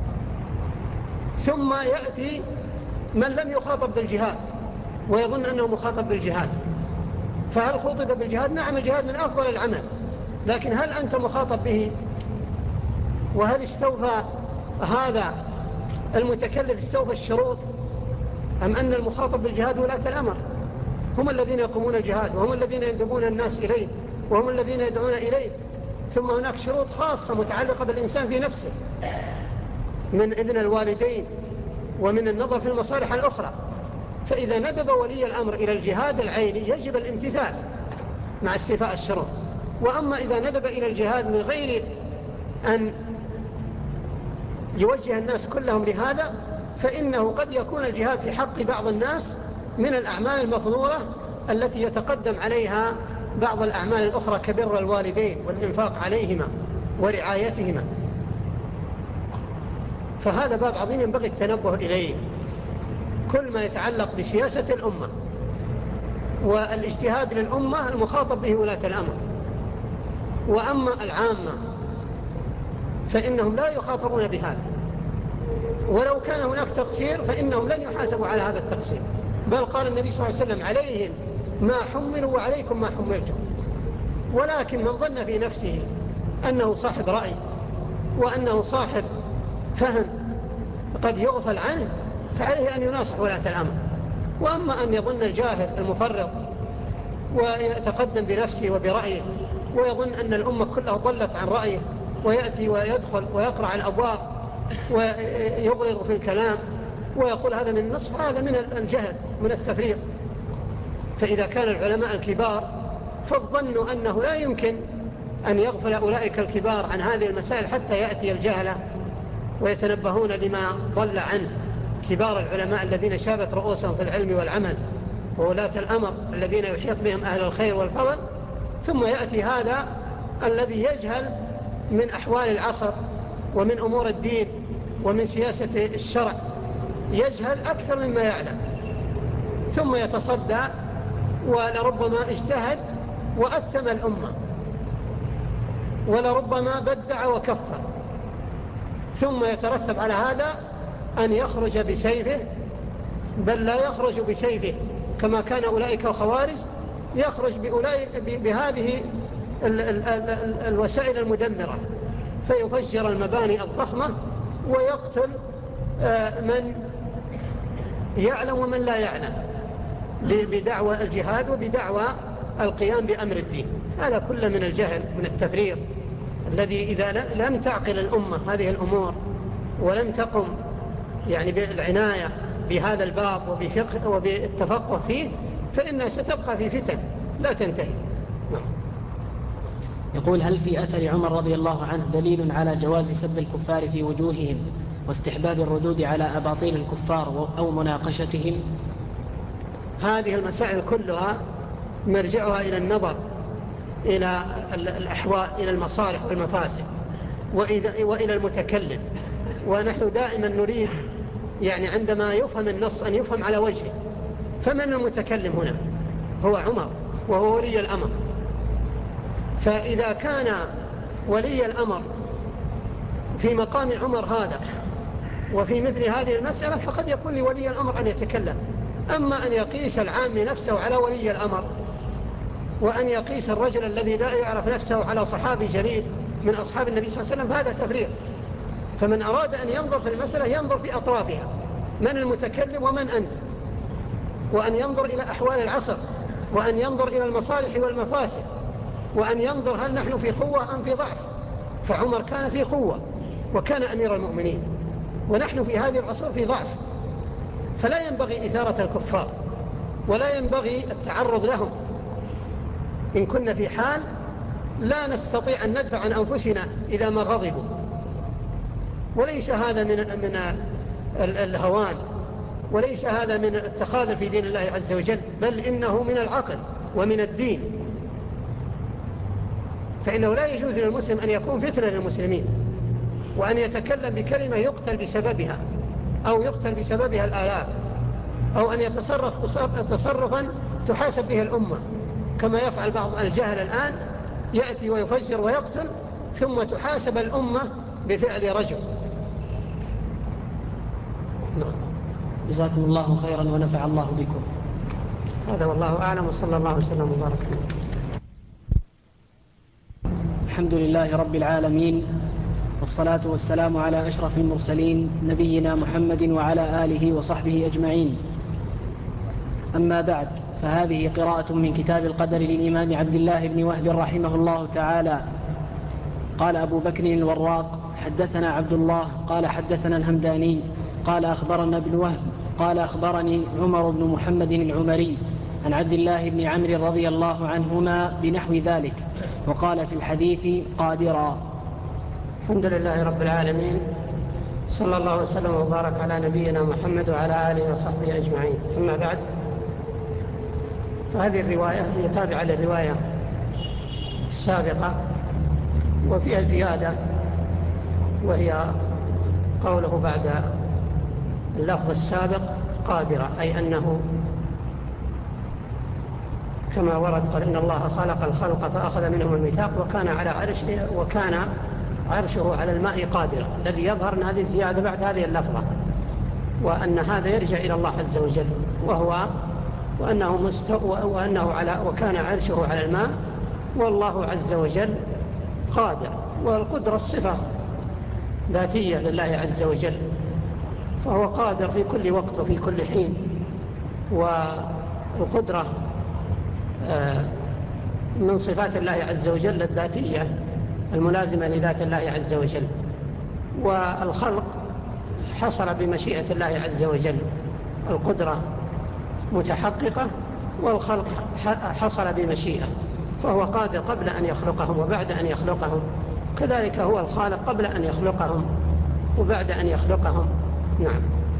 ثم يأتي من لم يخاطب بالجهاد ويظن أنه مخاطب بالجهاد. فهل خطب بالجهاد؟ نعم، الجهاد من أفضل العمل، لكن هل أنت مخاطب به؟ وهل استوفى هذا المتكلف استوفى الشروط؟ أم أن المخاطب بالجهاد ولاة الأمر هم الذين يقومون الجهاد، وهم الذين يندبون الناس إليه، وهم الذين يدعون إليه؟ ثم هناك شروط خاصة متعلقة بالإنسان في نفسه، من إذن الوالدين ومن النظر في المصالح الأخرى. فإذا ندب ولي الأمر إلى الجهاد العيني يجب الامتثال مع استيفاء الشروط. وأما إذا ندب إلى الجهاد من غير أن يوجه الناس كلهم لهذا، فإنه قد يكون الجهاد في حق بعض الناس من الأعمال المفضولة التي يتقدم عليها بعض الأعمال الأخرى كبر الوالدين والإنفاق عليهما ورعايتهما. فهذا باب عظيم ينبغي التنبه إليه، كل ما يتعلق بسياسة الأمة والاجتهاد للأمة المخاطب به ولاة الأمر. وأما العامة فإنهم لا يخاطبون بهذا، ولو كان هناك تقصير فإنهم لن يحاسبوا على هذا التقصير، بل قال النبي صلى الله عليه وسلم عليهم ما حملوا وعليكم ما حملتم. ولكن من ظن في نفسه أنه صاحب رأي وأنه صاحب فهم قد يغفل عنه، فعليه أن يناصح ولاة الأمر. وأما أن يظن الجاهل المفرط ويتقدم بنفسه وبرأيه ويظن أن الأمة كلها ضلت عن رأيه، ويأتي ويدخل ويقرع الأبواب ويغلظ في الكلام ويقول هذا من النصف، هذا من الجهل من التفريط. فإذا كان العلماء الكبار فالظن أنه لا يمكن أن يغفل أولئك الكبار عن هذه المسائل حتى يأتي الجهلة ويتنبهون لما ضل عنه كبار العلماء الذين شابت رؤوسهم في العلم والعمل، وولاة الأمر الذين يحيط بهم أهل الخير والفضل. ثم يأتي هذا الذي يجهل من أحوال العصر ومن أمور الدين ومن سياسة الشرع، يجهل أكثر مما يعلم، ثم يتصدى ولربما اجتهد وأثم الأمة، ولربما بدع وكفر. ثم يترتب على هذا أن يخرج بسيفه، بل لا يخرج بسيفه كما كان أولئك الخوارج، يخرج بهذه الوسائل المدمرة، فيفجر المباني الضخمة ويقتل من يعلم ومن لا يعلم بدعوى الجهاد وبدعوى القيام بأمر الدين. هذا كله من الجهل من التفريط الذي إذا لم تعقل الأمة هذه الأمور ولم تقم يعني بالعناية بهذا الباب وبالتفقه فيه فإنها ستبقى في فتن لا تنتهي. يقول: هل في أثر عمر رضي الله عنه دليل على جواز سب الكفار في وجوههم واستحباب الردود على أباطيل الكفار أو مناقشتهم؟ هذه المسائل كلها مرجعها إلى النظر إلى الأحوال، إلى المصالح والمفاسد، وإلى المتكلم. ونحن دائما نريد يعني عندما يفهم النص أن يفهم على وجهه. فمن المتكلم هنا؟ هو عمر وهو ولي الأمر. فإذا كان ولي الأمر في مقام عمر هذا وفي مثل هذه المسألة فقد يكون لولي الأمر أن يتكلم. أما أن يقيس العام نفسه على ولي الأمر، وأن يقيس الرجل الذي لا يعرف نفسه على صحابي جليل من أصحاب النبي صلى الله عليه وسلم، هذا تفريط. فمن أراد أن ينظر في المسألة ينظر في أطرافها، من المتكلم ومن أنت، وأن ينظر إلى أحوال العصر، وأن ينظر إلى المصالح والمفاسد، وأن ينظر هل نحن في قوة أم في ضعف. فعمر كان في قوة وكان أمير المؤمنين، ونحن في هذه العصور في ضعف، فلا ينبغي إثارة الكفار ولا ينبغي التعرض لهم إن كنا في حال لا نستطيع أن ندفع عن أنفسنا إذا ما غضبوا. وليس هذا من الهوان، وليس هذا من التخاذل في دين الله عز وجل، بل إنه من العقل ومن الدين. فإنه لا يجوز للمسلم أن يكون فتنة للمسلمين، وأن يتكلم بكلمة يقتل بسببها أو يقتل بسببها الآلاف، أو أن يتصرف تصرفا تحاسب به الأمة، كما يفعل بعض الجهل الآن، يأتي ويفجر ويقتل ثم تحاسب الأمة بفعل رجل. جزاكم الله خيرا ونفع الله بكم. هذا والله أعلم، وصلى الله وسلم وبارك. الحمد لله رب العالمين، والصلاة والسلام على أشرف المرسلين نبينا محمد وعلى آله وصحبه أجمعين. أما بعد، فهذه قراءة من كتاب القدر للإمام عبد الله بن وهب رحمه الله تعالى. قال أبو بكر الوراق: حدثنا عبد الله قال حدثنا الهمداني قال أخبرنا ابن وهب قال أخبرني عمر بن محمد العمري عن عبد الله بن عمرو رضي الله عنهما بنحو ذلك، وقال في الحديث قادرا. الحمد لله رب العالمين، صلى الله وسلم وبارك على نبينا محمد وعلى آله وصحبه أجمعين. أما بعد، فهذه الرواية هي تابعة للرواية السابقة، وفيها زيادة، وهي قوله بعد اللفظ السابق قادرة، أي أنه كما ورد قال إن الله خلق الخلق فأخذ منهم الميثاق وكان عرشه على الماء قادرا. الذي يظهر أن هذه الزيادة بعد هذه اللفظة، وأن هذا يرجع إلى الله عز وجل، وكان عرشه على الماء، والله عز وجل قادر. والقدرة الصفة ذاتية لله عز وجل، فهو قادر في كل وقت وفي كل حين. والقدرة من صفات الله عز وجل الذاتية الملازمة لذات الله عز وجل. والخلق حصل بمشيئة الله عز وجل، القدرة متحققة والخلق حصل بمشيئة، فهو قادر قبل أن يخلقهم وبعد أن يخلقهم، كذلك هو الخالق قبل أن يخلقهم وبعد أن يخلقهم. نعم.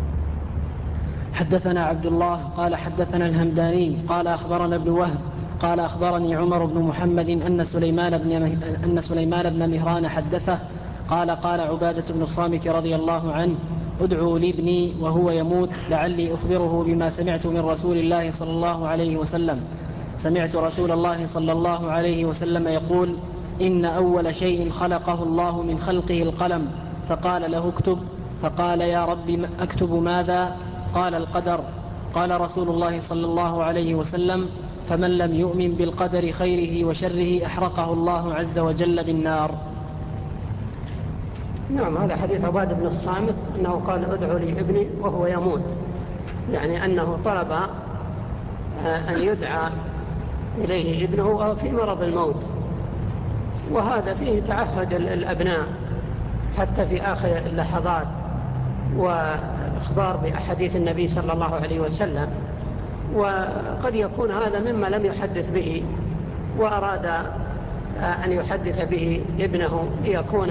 حدثنا عبد الله قال حدثنا الهمداني قال أخبرنا ابن وهب قال أخبرني عمر بن محمد أن سليمان بن مهران حدثه قال قال عبادة بن الصامت رضي الله عنه: ادعوا لابني وهو يموت لعلي أخبره بما سمعت من رسول الله صلى الله عليه وسلم. سمعت رسول الله صلى الله عليه وسلم يقول: إن أول شيء خلقه الله من خلقه القلم، فقال له اكتب، فقال: يا رب أكتب ماذا؟ قال: القدر. قال رسول الله صلى الله عليه وسلم: فمن لم يؤمن بالقدر خيره وشره أحرقه الله عز وجل بالنار. نعم، هذا حديث عبادة بن الصامت أنه قال: ادعوا لي ابني وهو يموت، يعني أنه طلب أن يدعى إليه ابنه في مرض الموت. وهذا فيه تعهد الأبناء حتى في آخر اللحظات، وإخبار بأحاديث النبي صلى الله عليه وسلم. وقد يكون هذا مما لم يحدث به وأراد أن يحدث به ابنه ليكون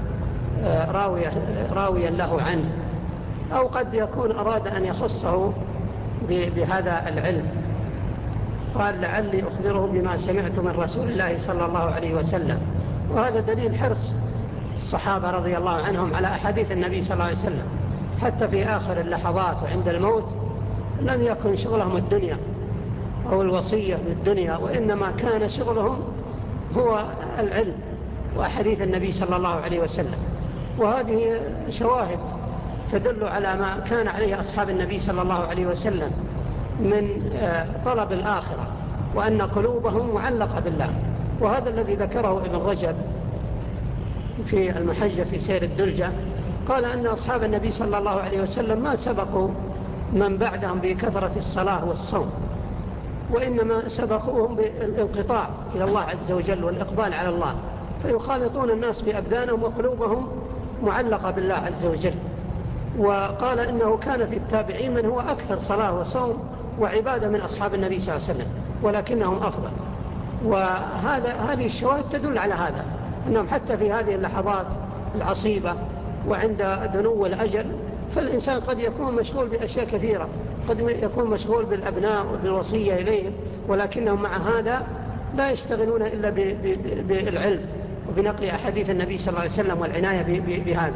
راويا له عنه، أو قد يكون أراد أن يخصه بهذا العلم. قال: لعلي أخبره بما سمعت من رسول الله صلى الله عليه وسلم. وهذا دليل حرص الصحابة رضي الله عنهم على أحاديث النبي صلى الله عليه وسلم، حتى في آخر اللحظات وعند الموت لم يكن شغلهم الدنيا أو الوصية للدنيا، وإنما كان شغلهم هو العلم وأحاديث النبي صلى الله عليه وسلم. وهذه شواهد تدل على ما كان عليه أصحاب النبي صلى الله عليه وسلم من طلب الآخرة، وأن قلوبهم معلقة بالله. وهذا الذي ذكره ابن رجب في المحجة في سير الدلجة، قال أن أصحاب النبي صلى الله عليه وسلم ما سبقوا من بعدهم بكثرة الصلاة والصوم، وإنما سبقوهم بالانقطاع إلى الله عز وجل والإقبال على الله، فيخالطون الناس بأبدانهم وقلوبهم معلقة بالله عز وجل. وقال إنه كان في التابعين من هو أكثر صلاة وصوم وعبادة من أصحاب النبي صلى الله عليه وسلم، ولكنهم أفضل. وهذه الشواهد تدل على هذا، أنهم حتى في هذه اللحظات العصيبة وعند دنو الأجل، فالإنسان قد يكون مشغول بأشياء كثيرة، قد يكون مشغول بالأبناء وبالوصية إليهم، ولكنهم مع هذا لا يشتغلون إلا بالعلم وبنقل أحاديث النبي صلى الله عليه وسلم والعناية بهذا.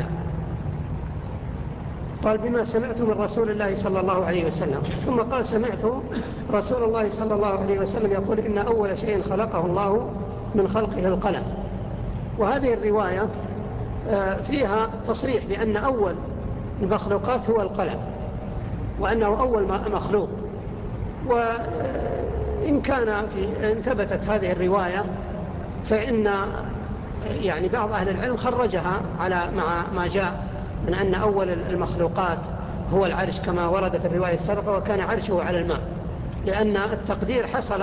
قال بما سمعت من رسول الله صلى الله عليه وسلم. ثم قال سمعت رسول الله صلى الله عليه وسلم يقول إن أول شيء خلقه الله من خلقه القلم. وهذه الرواية فيها تصريح بأن أول المخلوقات هو القلم، وأنه أول مخلوق. وإن إن ثبتت هذه الرواية فإن يعني بعض أهل العلم خرجها على ما جاء من أن أول المخلوقات هو العرش كما ورد في الرواية السابقة، وكان عرشه على الماء، لأن التقدير حصل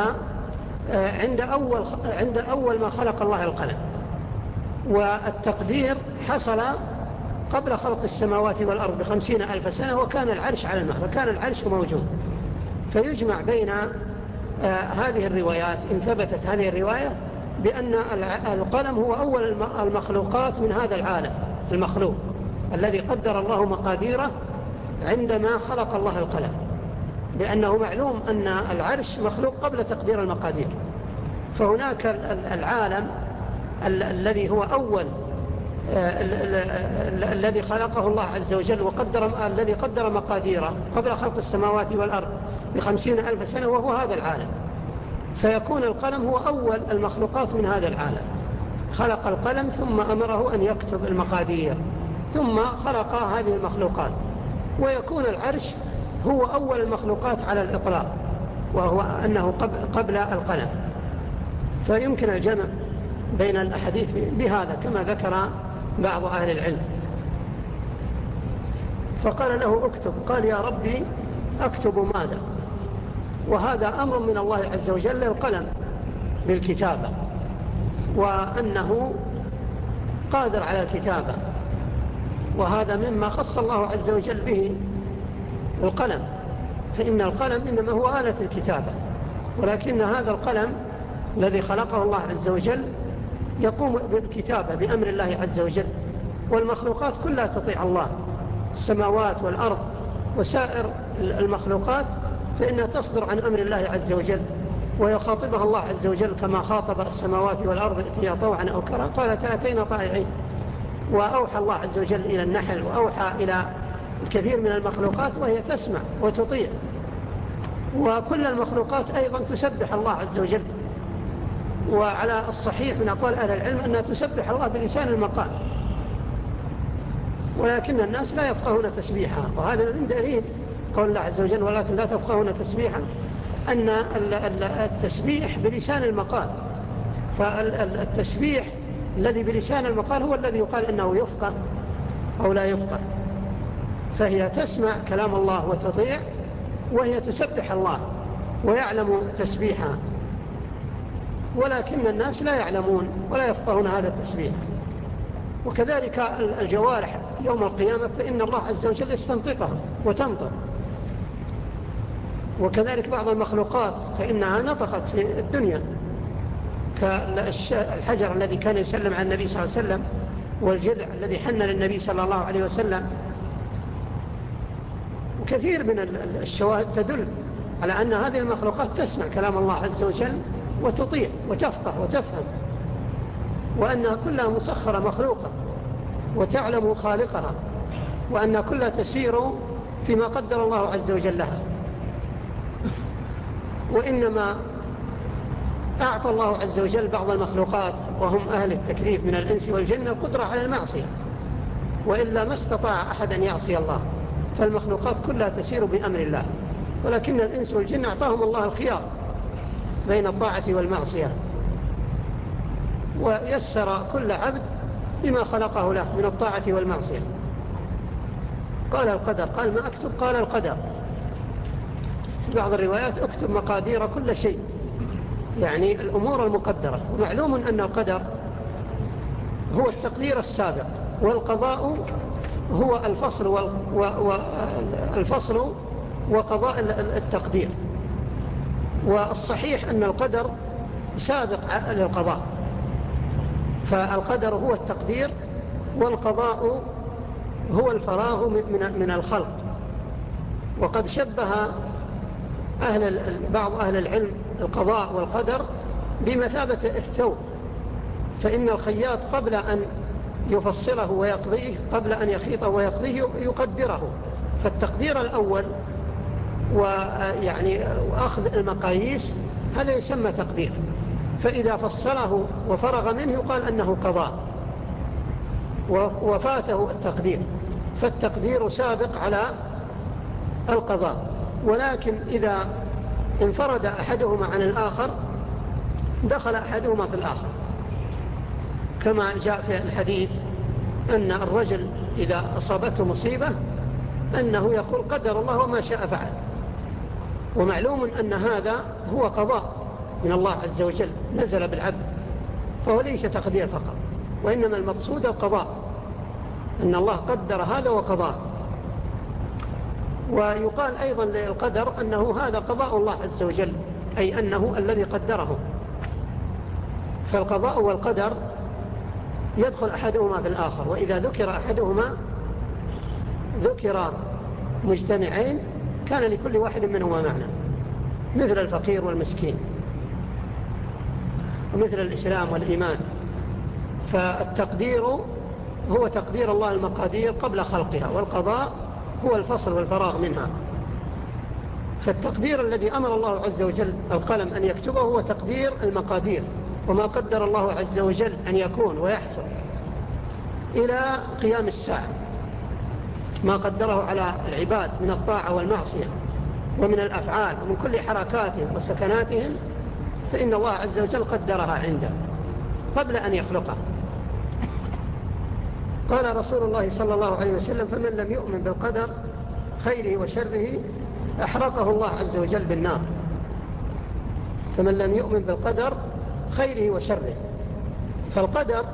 عند أول ما خلق الله القلم، والتقدير حصل قبل خلق السماوات والأرض ب50,000 سنة، وكان العرش على الماء، فكان العرش موجود. فيجمع بين هذه الروايات إن ثبتت هذه الرواية بأن القلم هو أول المخلوقات من هذا العالم المخلوق الذي قدر الله مقاديره عندما خلق الله القلم، لأنه معلوم أن العرش مخلوق قبل تقدير المقادير. فهناك العالم الذي هو أول الذي خلقه الله عز وجل الذي قدر مقاديره قبل خلق السماوات والأرض ب50,000 سنة، وهو هذا العالم. فيكون القلم هو أول المخلوقات من هذا العالم. خلق القلم ثم أمره أن يكتب المقادير، ثم خلق هذه المخلوقات. ويكون العرش هو أول المخلوقات على الإطلاق، وهو أنه قبل القلم. فيمكن الجمع بين الأحاديث بهذا كما ذكر بعض أهل العلم. فقال له اكتب. قال يا ربي أكتب ماذا؟ وهذا أمر من الله عز وجل للقلم بالكتابة، وأنه قادر على الكتابة، وهذا مما خص الله عز وجل به القلم، فإن القلم إنما هو آلة الكتابة، ولكن هذا القلم الذي خلقه الله عز وجل يقوم بالكتابة بأمر الله عز وجل. والمخلوقات كلها تطيع الله، السماوات والأرض وسائر المخلوقات فإنها تصدر عن أمر الله عز وجل، ويخاطبها الله عز وجل كما خاطب السماوات والأرض ائتيا طوعا أو كرها قالت أتينا طائعين. وأوحى الله عز وجل إلى النحل وأوحى إلى الكثير من المخلوقات وهي تسمع وتطيع. وكل المخلوقات أيضا تسبح الله عز وجل، وعلى الصحيح من أقوال أهل العلم أنها تسبح الله بلسان المقال، ولكن الناس لا يفقهون تسبيحها. وهذا من دليل قول الله عز وجل ولكن لا تفقهون تسبيحا، أن التسبيح بلسان المقال. فالتسبيح الذي بلسان المقال هو الذي يقال أنه يفقه أو لا يفقه. فهي تسمع كلام الله وتطيع، وهي تسبح الله ويعلم تسبيحها، ولكن الناس لا يعلمون ولا يفقهون هذا التسبيح. وكذلك الجوارح يوم القيامة فإن الله عز وجل يستنطقها وتنطق. وكذلك بعض المخلوقات فإنها نطقت في الدنيا، كالحجر الذي كان يسلم على النبي صلى الله عليه وسلم، والجذع الذي حن للنبي صلى الله عليه وسلم. وكثير من الشواهد تدل على أن هذه المخلوقات تسمع كلام الله عز وجل وتطيع وتفقه وتفهم، وأنها كلها مسخرة مخلوقة وتعلم خالقها، وأن كلها تسير فيما قدر الله عز وجل لها. وإنما أعطى الله عز وجل بعض المخلوقات وهم أهل التكليف من الإنس والجن القدرة على المعصية، وإلا ما استطاع أحد أن يعصي الله. فالمخلوقات كلها تسير بأمر الله، ولكن الإنس والجن أعطاهم الله الخيار بين الطاعة والمعصية، ويسر كل عبد بما خلقه له من الطاعة والمعصية. قال القدر. قال ما أكتب؟ قال القدر. في بعض الروايات اكتب مقادير كل شيء، يعني الأمور المقدرة. ومعلوم أن القدر هو التقدير السابق، والقضاء هو الفصل وقضاء التقدير. والصحيح أن القدر سابق للقضاء، فالقدر هو التقدير، والقضاء هو الفراغ من الخلق. وقد شبه بعض أهل العلم القضاء والقدر بمثابة الثوب، فإن الخياط قبل أن يفصله ويقضيه، قبل أن يخيطه ويقضيه يقدره، فالتقدير الأول ويعني أخذ المقاييس هذا يسمى تقدير، فإذا فصله وفرغ منه يقال أنه قضاء وفاته التقدير، فالتقدير سابق على القضاء. ولكن إذا انفرد أحدهما عن الآخر دخل أحدهما في الآخر، كما جاء في الحديث أن الرجل إذا أصابته مصيبة أنه يقول قدر الله وما شاء فعل، ومعلوم أن هذا هو قضاء من الله عز وجل نزل بالعبد، فهو ليس تقدير فقط، وإنما المقصود القضاء، أن الله قدر هذا وقضاه. ويقال أيضا للقدر أنه هذا قضاء الله عز وجل، أي أنه الذي قدره. فالقضاء والقدر يدخل أحدهما في الآخر، وإذا ذكر أحدهما ذكر مجتمعين كان لكل واحد منهما معنى، مثل الفقير والمسكين، ومثل الإسلام والإيمان. فالتقدير هو تقدير الله المقادير قبل خلقها، والقضاء هو الفصل والفراغ منها. فالتقدير الذي أمر الله عز وجل القلم أن يكتبه هو تقدير المقادير، وما قدر الله عز وجل أن يكون ويحصل إلى قيام الساعة، ما قدره على العباد من الطاعة والمعصية ومن الأفعال ومن كل حركاتهم وسكناتهم، فإن الله عز وجل قدرها عنده قبل أن يخلقه. قال رسول الله صلى الله عليه وسلم: فمن لم يؤمن بالقدر خيره وشره أحرقه الله عز وجل بالنار. فمن لم يؤمن بالقدر خيره وشره، فالقدر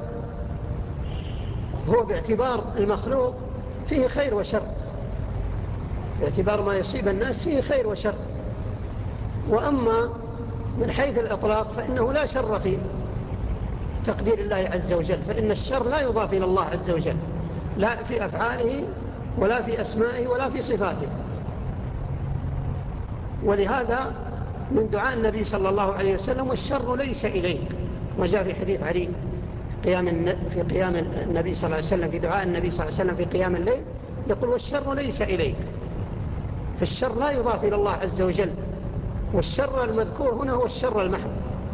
هو باعتبار المخلوق فيه خير وشر، باعتبار ما يصيب الناس فيه خير وشر. وأما من حيث الإطلاق فإنه لا شر في تقدير الله عز وجل، فإن الشر لا يضاف إلى الله عز وجل، لا في أفعاله ولا في أسمائه ولا في صفاته. ولهذا من دعاء النبي صلى الله عليه وسلم: والشر ليس إليك، وجاء في حديث علي في قيام النبي صلى الله عليه وسلم، في دعاء النبي صلى الله عليه وسلم في قيام الليل يقول: والشر ليس إليك. فالشر لا يضاف إلى الله عز وجل، والشر المذكور هنا هو الشر المحض،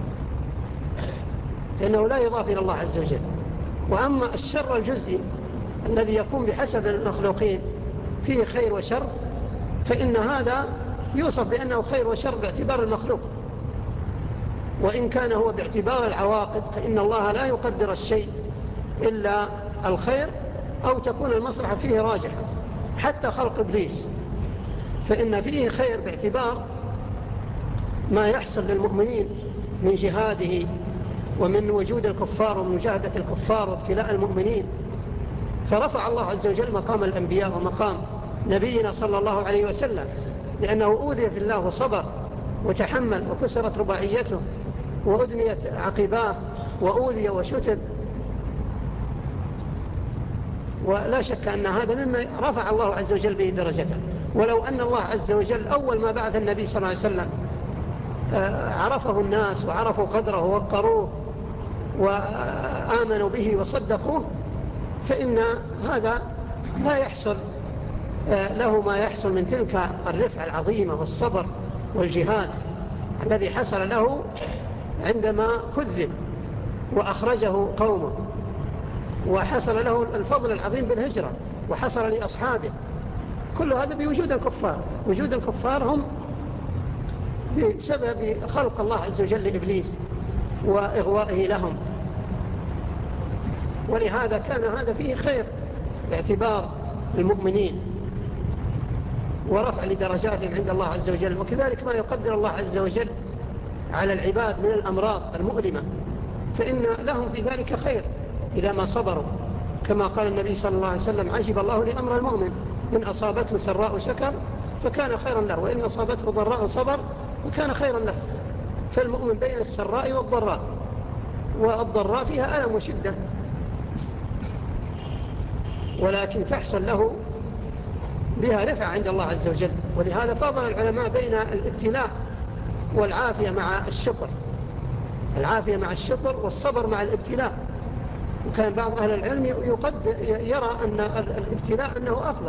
لأنه لا يضاف إلى الله عز وجل. وأما الشر الجزئي الذي يكون بحسب المخلوقين فيه خير وشر، فإن هذا يوصف بأنه خير وشر باعتبار المخلوق، وإن كان هو باعتبار العواقب، فإن الله لا يقدر الشيء إلا الخير أو تكون المصلحة فيه راجحة. حتى خلق إبليس فإن فيه خير باعتبار ما يحصل للمؤمنين من جهاده ومن وجود الكفار ومن مجاهدة الكفار وابتلاء المؤمنين، فرفع الله عز وجل مقام الأنبياء ومقام نبينا صلى الله عليه وسلم، لأنه أوذي في الله وصبر وتحمل، وكسرت رباعيته وأدميت عقباه وأوذي وشتم. ولا شك أن هذا مما رفع الله عز وجل به درجته. ولو أن الله عز وجل أول ما بعث النبي صلى الله عليه وسلم عرفه الناس وعرفوا قدره ووقروه وآمنوا به وصدقوه، فإن هذا لا يحصل له ما يحصل من تلك الرفعة العظيمة والصبر والجهاد الذي حصل له عندما كذب وأخرجه قومه، وحصل له الفضل العظيم بالهجرة، وحصل لأصحابه. كل هذا بوجود الكفار. وجود الكفار هم بسبب خلق الله عز وجل لإبليس وإغوائه لهم، ولهذا كان هذا فيه خير باعتبار المؤمنين ورفع لدرجاتهم عند الله عز وجل. وكذلك ما يقدر الله عز وجل على العباد من الأمراض المؤلمة، فإن لهم في ذلك خير إذا ما صبروا، كما قال النبي صلى الله عليه وسلم: عجب الله لأمر المؤمن، إن أصابته سراء شكر فكان خيرا له، وإن أصابته ضراء صبر وكان خيرا له. فالمؤمن بين السراء والضراء، والضراء فيها ألم وشدة، ولكن تحصل له بها رفع عند الله عز وجل. ولهذا فضل العلماء بين الابتلاء والعافية مع الشكر، العافية مع الشكر والصبر مع الابتلاء. وكان بعض أهل العلم يرى أن الابتلاء أنه أفضل،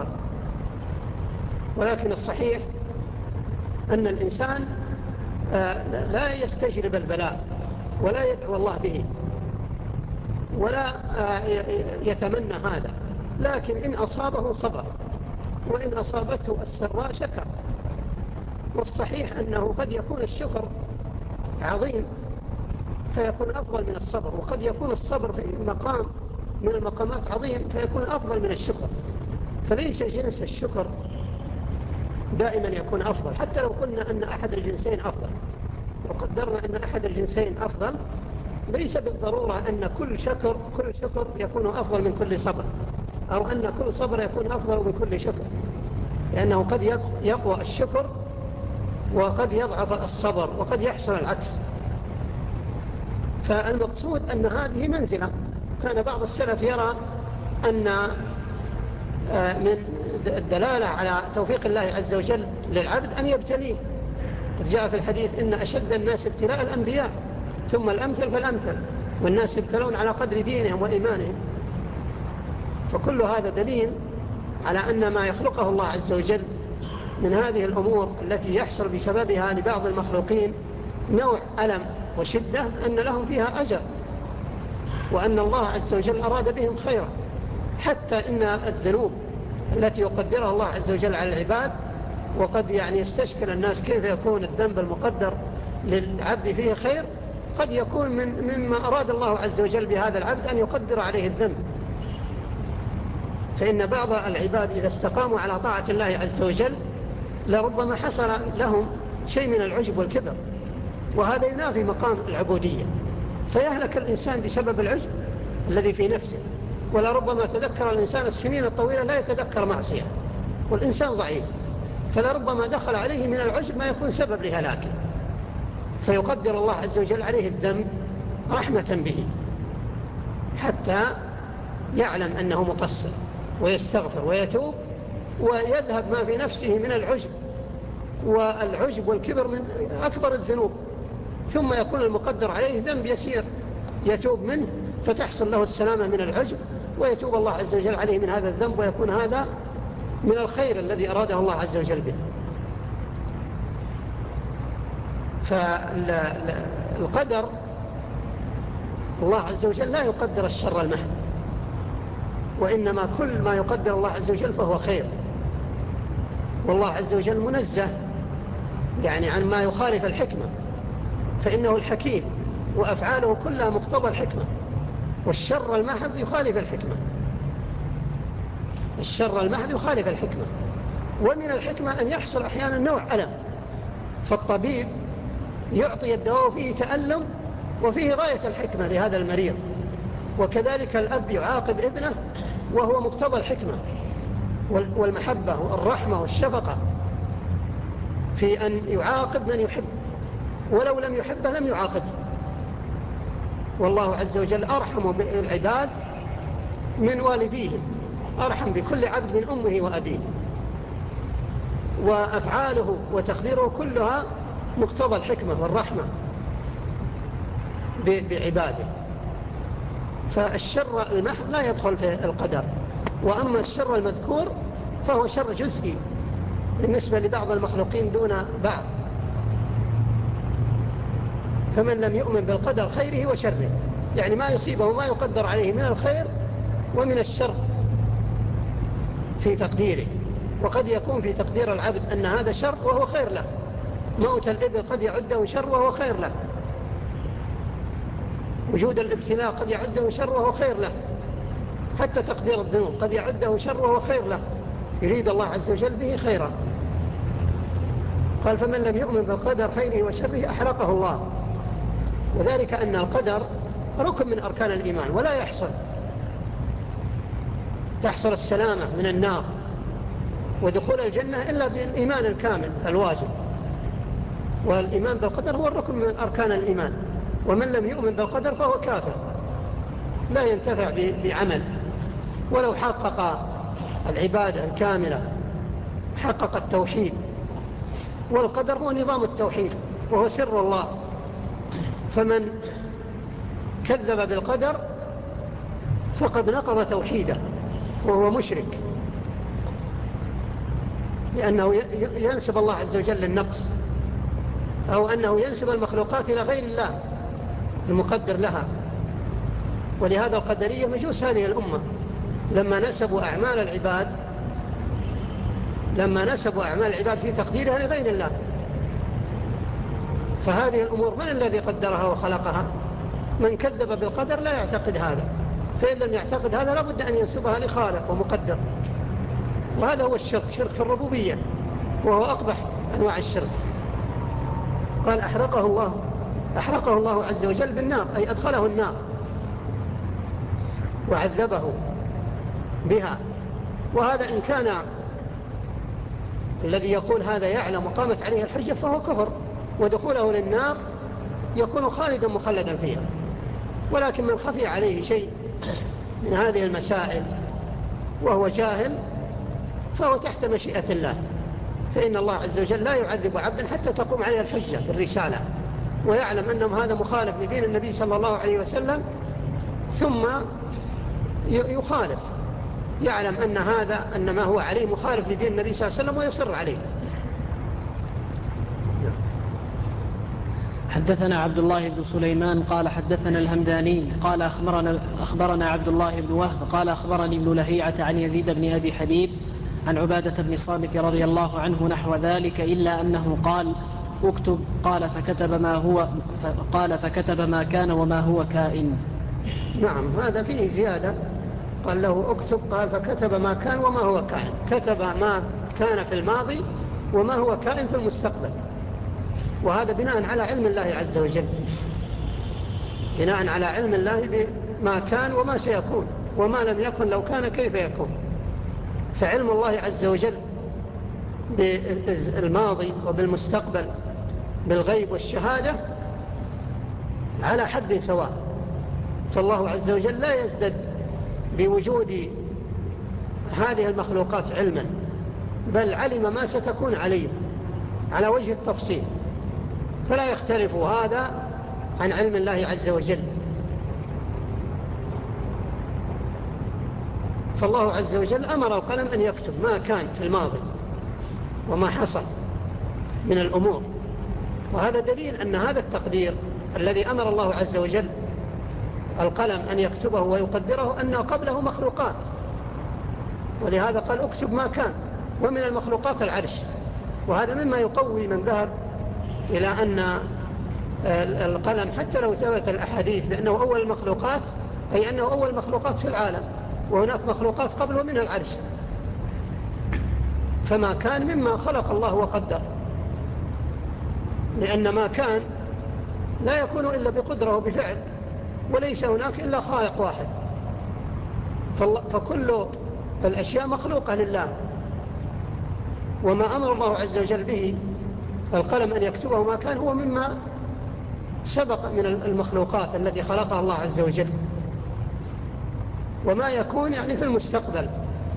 ولكن الصحيح أن الإنسان لا يستجلب البلاء ولا يدعو الله به ولا يتمنى هذا، لكن إن أصابه صبر، وإن أصابته السراء شكر. والصحيح أنه قد يكون الشكر عظيم فيكون أفضل من الصبر، وقد يكون الصبر في مقام من المقامات عظيم فيكون أفضل من الشكر. فليس جنس الشكر دائما يكون أفضل، حتى لو قلنا أن أحد الجنسين أفضل وقدرنا أن أحد الجنسين أفضل، ليس بالضرورة أن كل شكر يكون أفضل من كل صبر، أو أن كل صبر يكون أفضل من كل شكر، لأنه قد يقوى الشكر وقد يضعف الصبر وقد يحصل العكس. فالمقصود أن هذه منزلة. كان بعض السلف يرى أن من الدلالة على توفيق الله عز وجل للعبد أن يبتليه. قد جاء في الحديث إن أشد الناس ابتلاء الأنبياء ثم الأمثل فالأمثل، والناس يبتلون على قدر دينهم وإيمانهم. فكل هذا دليل على أن ما يخلقه الله عز وجل من هذه الأمور التي يحصل بسببها لبعض المخلوقين نوع ألم وشدة أن لهم فيها أجر، وأن الله عز وجل أراد بهم خيرا. حتى إن الذنوب التي يقدرها الله عز وجل على العباد، وقد يستشكل الناس كيف يكون الذنب المقدر للعبد فيه خير، قد يكون مما أراد الله عز وجل بهذا العبد أن يقدر عليه الذنب. فإن بعض العباد إذا استقاموا على طاعة الله عز وجل لربما حصل لهم شيء من العجب والكبر، وهذا ينافي مقام العبودية، فيهلك الإنسان بسبب العجب الذي في نفسه. ولربما تذكر الإنسان السنين الطويلة لا يتذكر معصية، والإنسان ضعيف، فلربما دخل عليه من العجب ما يكون سبب لهلاكه، فيقدر الله عز وجل عليه الذنب رحمة به حتى يعلم أنه مقصر ويستغفر ويتوب ويذهب ما في نفسه من العجب، والعجب والكبر من أكبر الذنوب. ثم يكون المقدر عليه ذنب يسير يتوب منه فتحصل له السلامة من العجب، ويتوب الله عز وجل عليه من هذا الذنب، ويكون هذا من الخير الذي أراده الله عز وجل به. فالقدر الله عز وجل لا يقدر الشر المحض، وإنما كل ما يقدر الله عز وجل فهو خير. والله عز وجل منزه عن ما يخالف الحكمة، فإنه الحكيم وأفعاله كلها مقتضى الحكمة، والشر المحض يخالف الحكمة. الشر المحض يخالف الحكمة، ومن الحكمة أن يحصل أحيانا نوع ألم، فالطبيب يعطي الدواء فيه تألم وفيه غاية الحكمة لهذا المريض. وكذلك الأب يعاقب ابنه وهو مقتضى الحكمة والمحبة والرحمة والشفقة في أن يعاقب من يحب، ولو لم يحبه لم يعاقبه. والله عز وجل أرحم بالعباد من والديهم، أرحم بكل عبد من أمه وأبيه، وأفعاله وتقديره كلها مقتضى الحكمة والرحمة بعباده. فالشر المحض لا يدخل في القدر، وأما الشر المذكور فهو شر جزئي بالنسبة لبعض المخلوقين دون بعض. فمن لم يؤمن بالقدر خيره وشره، ما يصيبه ما يقدر عليه من الخير ومن الشر في تقديره. وقد يكون في تقدير العبد أن هذا شر وهو خير له، موت الإبل قد يعده شر وهو خير له، وجود الابتلاء قد يعده شر وهو خير له، حتى تقدير الذنوب قد يعده شر وهو خير له، يريد الله عز وجل به خيرا. قال فمن لم يؤمن بالقدر خيره وشره أحرقه الله. وذلك أن القدر ركن من أركان الإيمان، ولا تحصل السلامة من النار ودخول الجنة إلا بالإيمان الكامل الواجب. والإيمان بالقدر هو الركن من أركان الإيمان، ومن لم يؤمن بالقدر فهو كافر لا ينتفع بعمل ولو حقق العبادة الكاملة، حقق التوحيد. والقدر هو نظام التوحيد وهو سر الله، فمن كذب بالقدر فقد نقض توحيده وهو مشرك، لأنه ينسب الله عز وجل للنقص، أو أنه ينسب المخلوقات إلى غير الله المقدر لها. ولهذا القدرية مجوس هذه الأمة لما نسبوا أعمال العباد في تقديرها لغير الله. فهذه الأمور من الذي قدرها وخلقها؟ من كذب بالقدر لا يعتقد هذا، فإن لم يعتقد هذا لابد أن ينسبها لخالق ومقدر. وهذا هو الشرك، شرك في الربوبية، وهو أقبح أنواع الشرك. قال أحرقه الله عز وجل بالنار، أي أدخله النار وعذبه بها. وهذا إن كان الذي يقول هذا يعلم وقامت عليه الحجة فهو كفر، ودخوله للنار يكون خالدا مخلدا فيها. ولكن من خفي عليه شيء من هذه المسائل وهو جاهل فهو تحت مشيئة الله، فإن الله عز وجل لا يعذب عبدا حتى تقوم عليه الحجة بالرسالة، ويعلم أنه هذا مخالف لدين النبي صلى الله عليه وسلم، ثم يخالف، يعلم أن ما هو عليه مخالف لدين النبي صلى الله عليه وسلم ويصر عليه. حدثنا عبد الله بن سليمان قال حدثنا الهمداني قال أخبرنا عبد الله بن وهب قال أخبرني ابن لهيعة عن يزيد بن أبي حبيب عن عبادة بن صامت رضي الله عنه نحو ذلك، إلا أنه قال اكتب، قال فكتب ما كان وما هو كائن. نعم، هذا فيه زيادة، قال له اكتب، قال فكتب ما كان وما هو كائن، كتب ما كان في الماضي وما هو كائن في المستقبل. وهذا بناء على علم الله عز وجل، بناء على علم الله بما كان وما سيكون، وما لم يكن لو كان كيف يكون. فعلم الله عز وجل بالماضي وبالمستقبل بالغيب والشهادة على حد سواء. فالله عز وجل لا يزدد بوجود هذه المخلوقات علما، بل علم ما ستكون عليه على وجه التفصيل، فلا يختلف هذا عن علم الله عز وجل. فالله عز وجل أمر القلم أن يكتب ما كان في الماضي وما حصل من الأمور. وهذا دليل أن هذا التقدير الذي أمر الله عز وجل القلم أن يكتبه ويقدره أنه قبله مخلوقات، ولهذا قال اكتب ما كان. ومن المخلوقات العرش، وهذا مما يقوي من ذهب إلى أن القلم حتى لو ثبت الأحاديث بأنه أول المخلوقات، أي أنه أول مخلوقات في العالم، وهناك مخلوقات قبله من العرش. فما كان مما خلق الله وقدر، لأن ما كان لا يكون إلا بقدرة وبفعل، وليس هناك إلا خالق واحد. فكل الأشياء مخلوقة لله، وما أمر الله عز وجل به القلم أن يكتبه ما كان هو مما سبق من المخلوقات التي خلقها الله عز وجل. وما يكون يعني في المستقبل،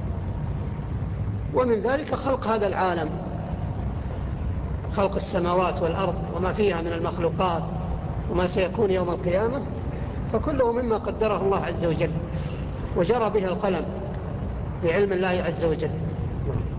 ومن ذلك خلق هذا العالم، خلق السماوات والأرض وما فيها من المخلوقات وما سيكون يوم القيامة، فكله مما قدره الله عز وجل وجرى به القلم بعلم الله عز وجل.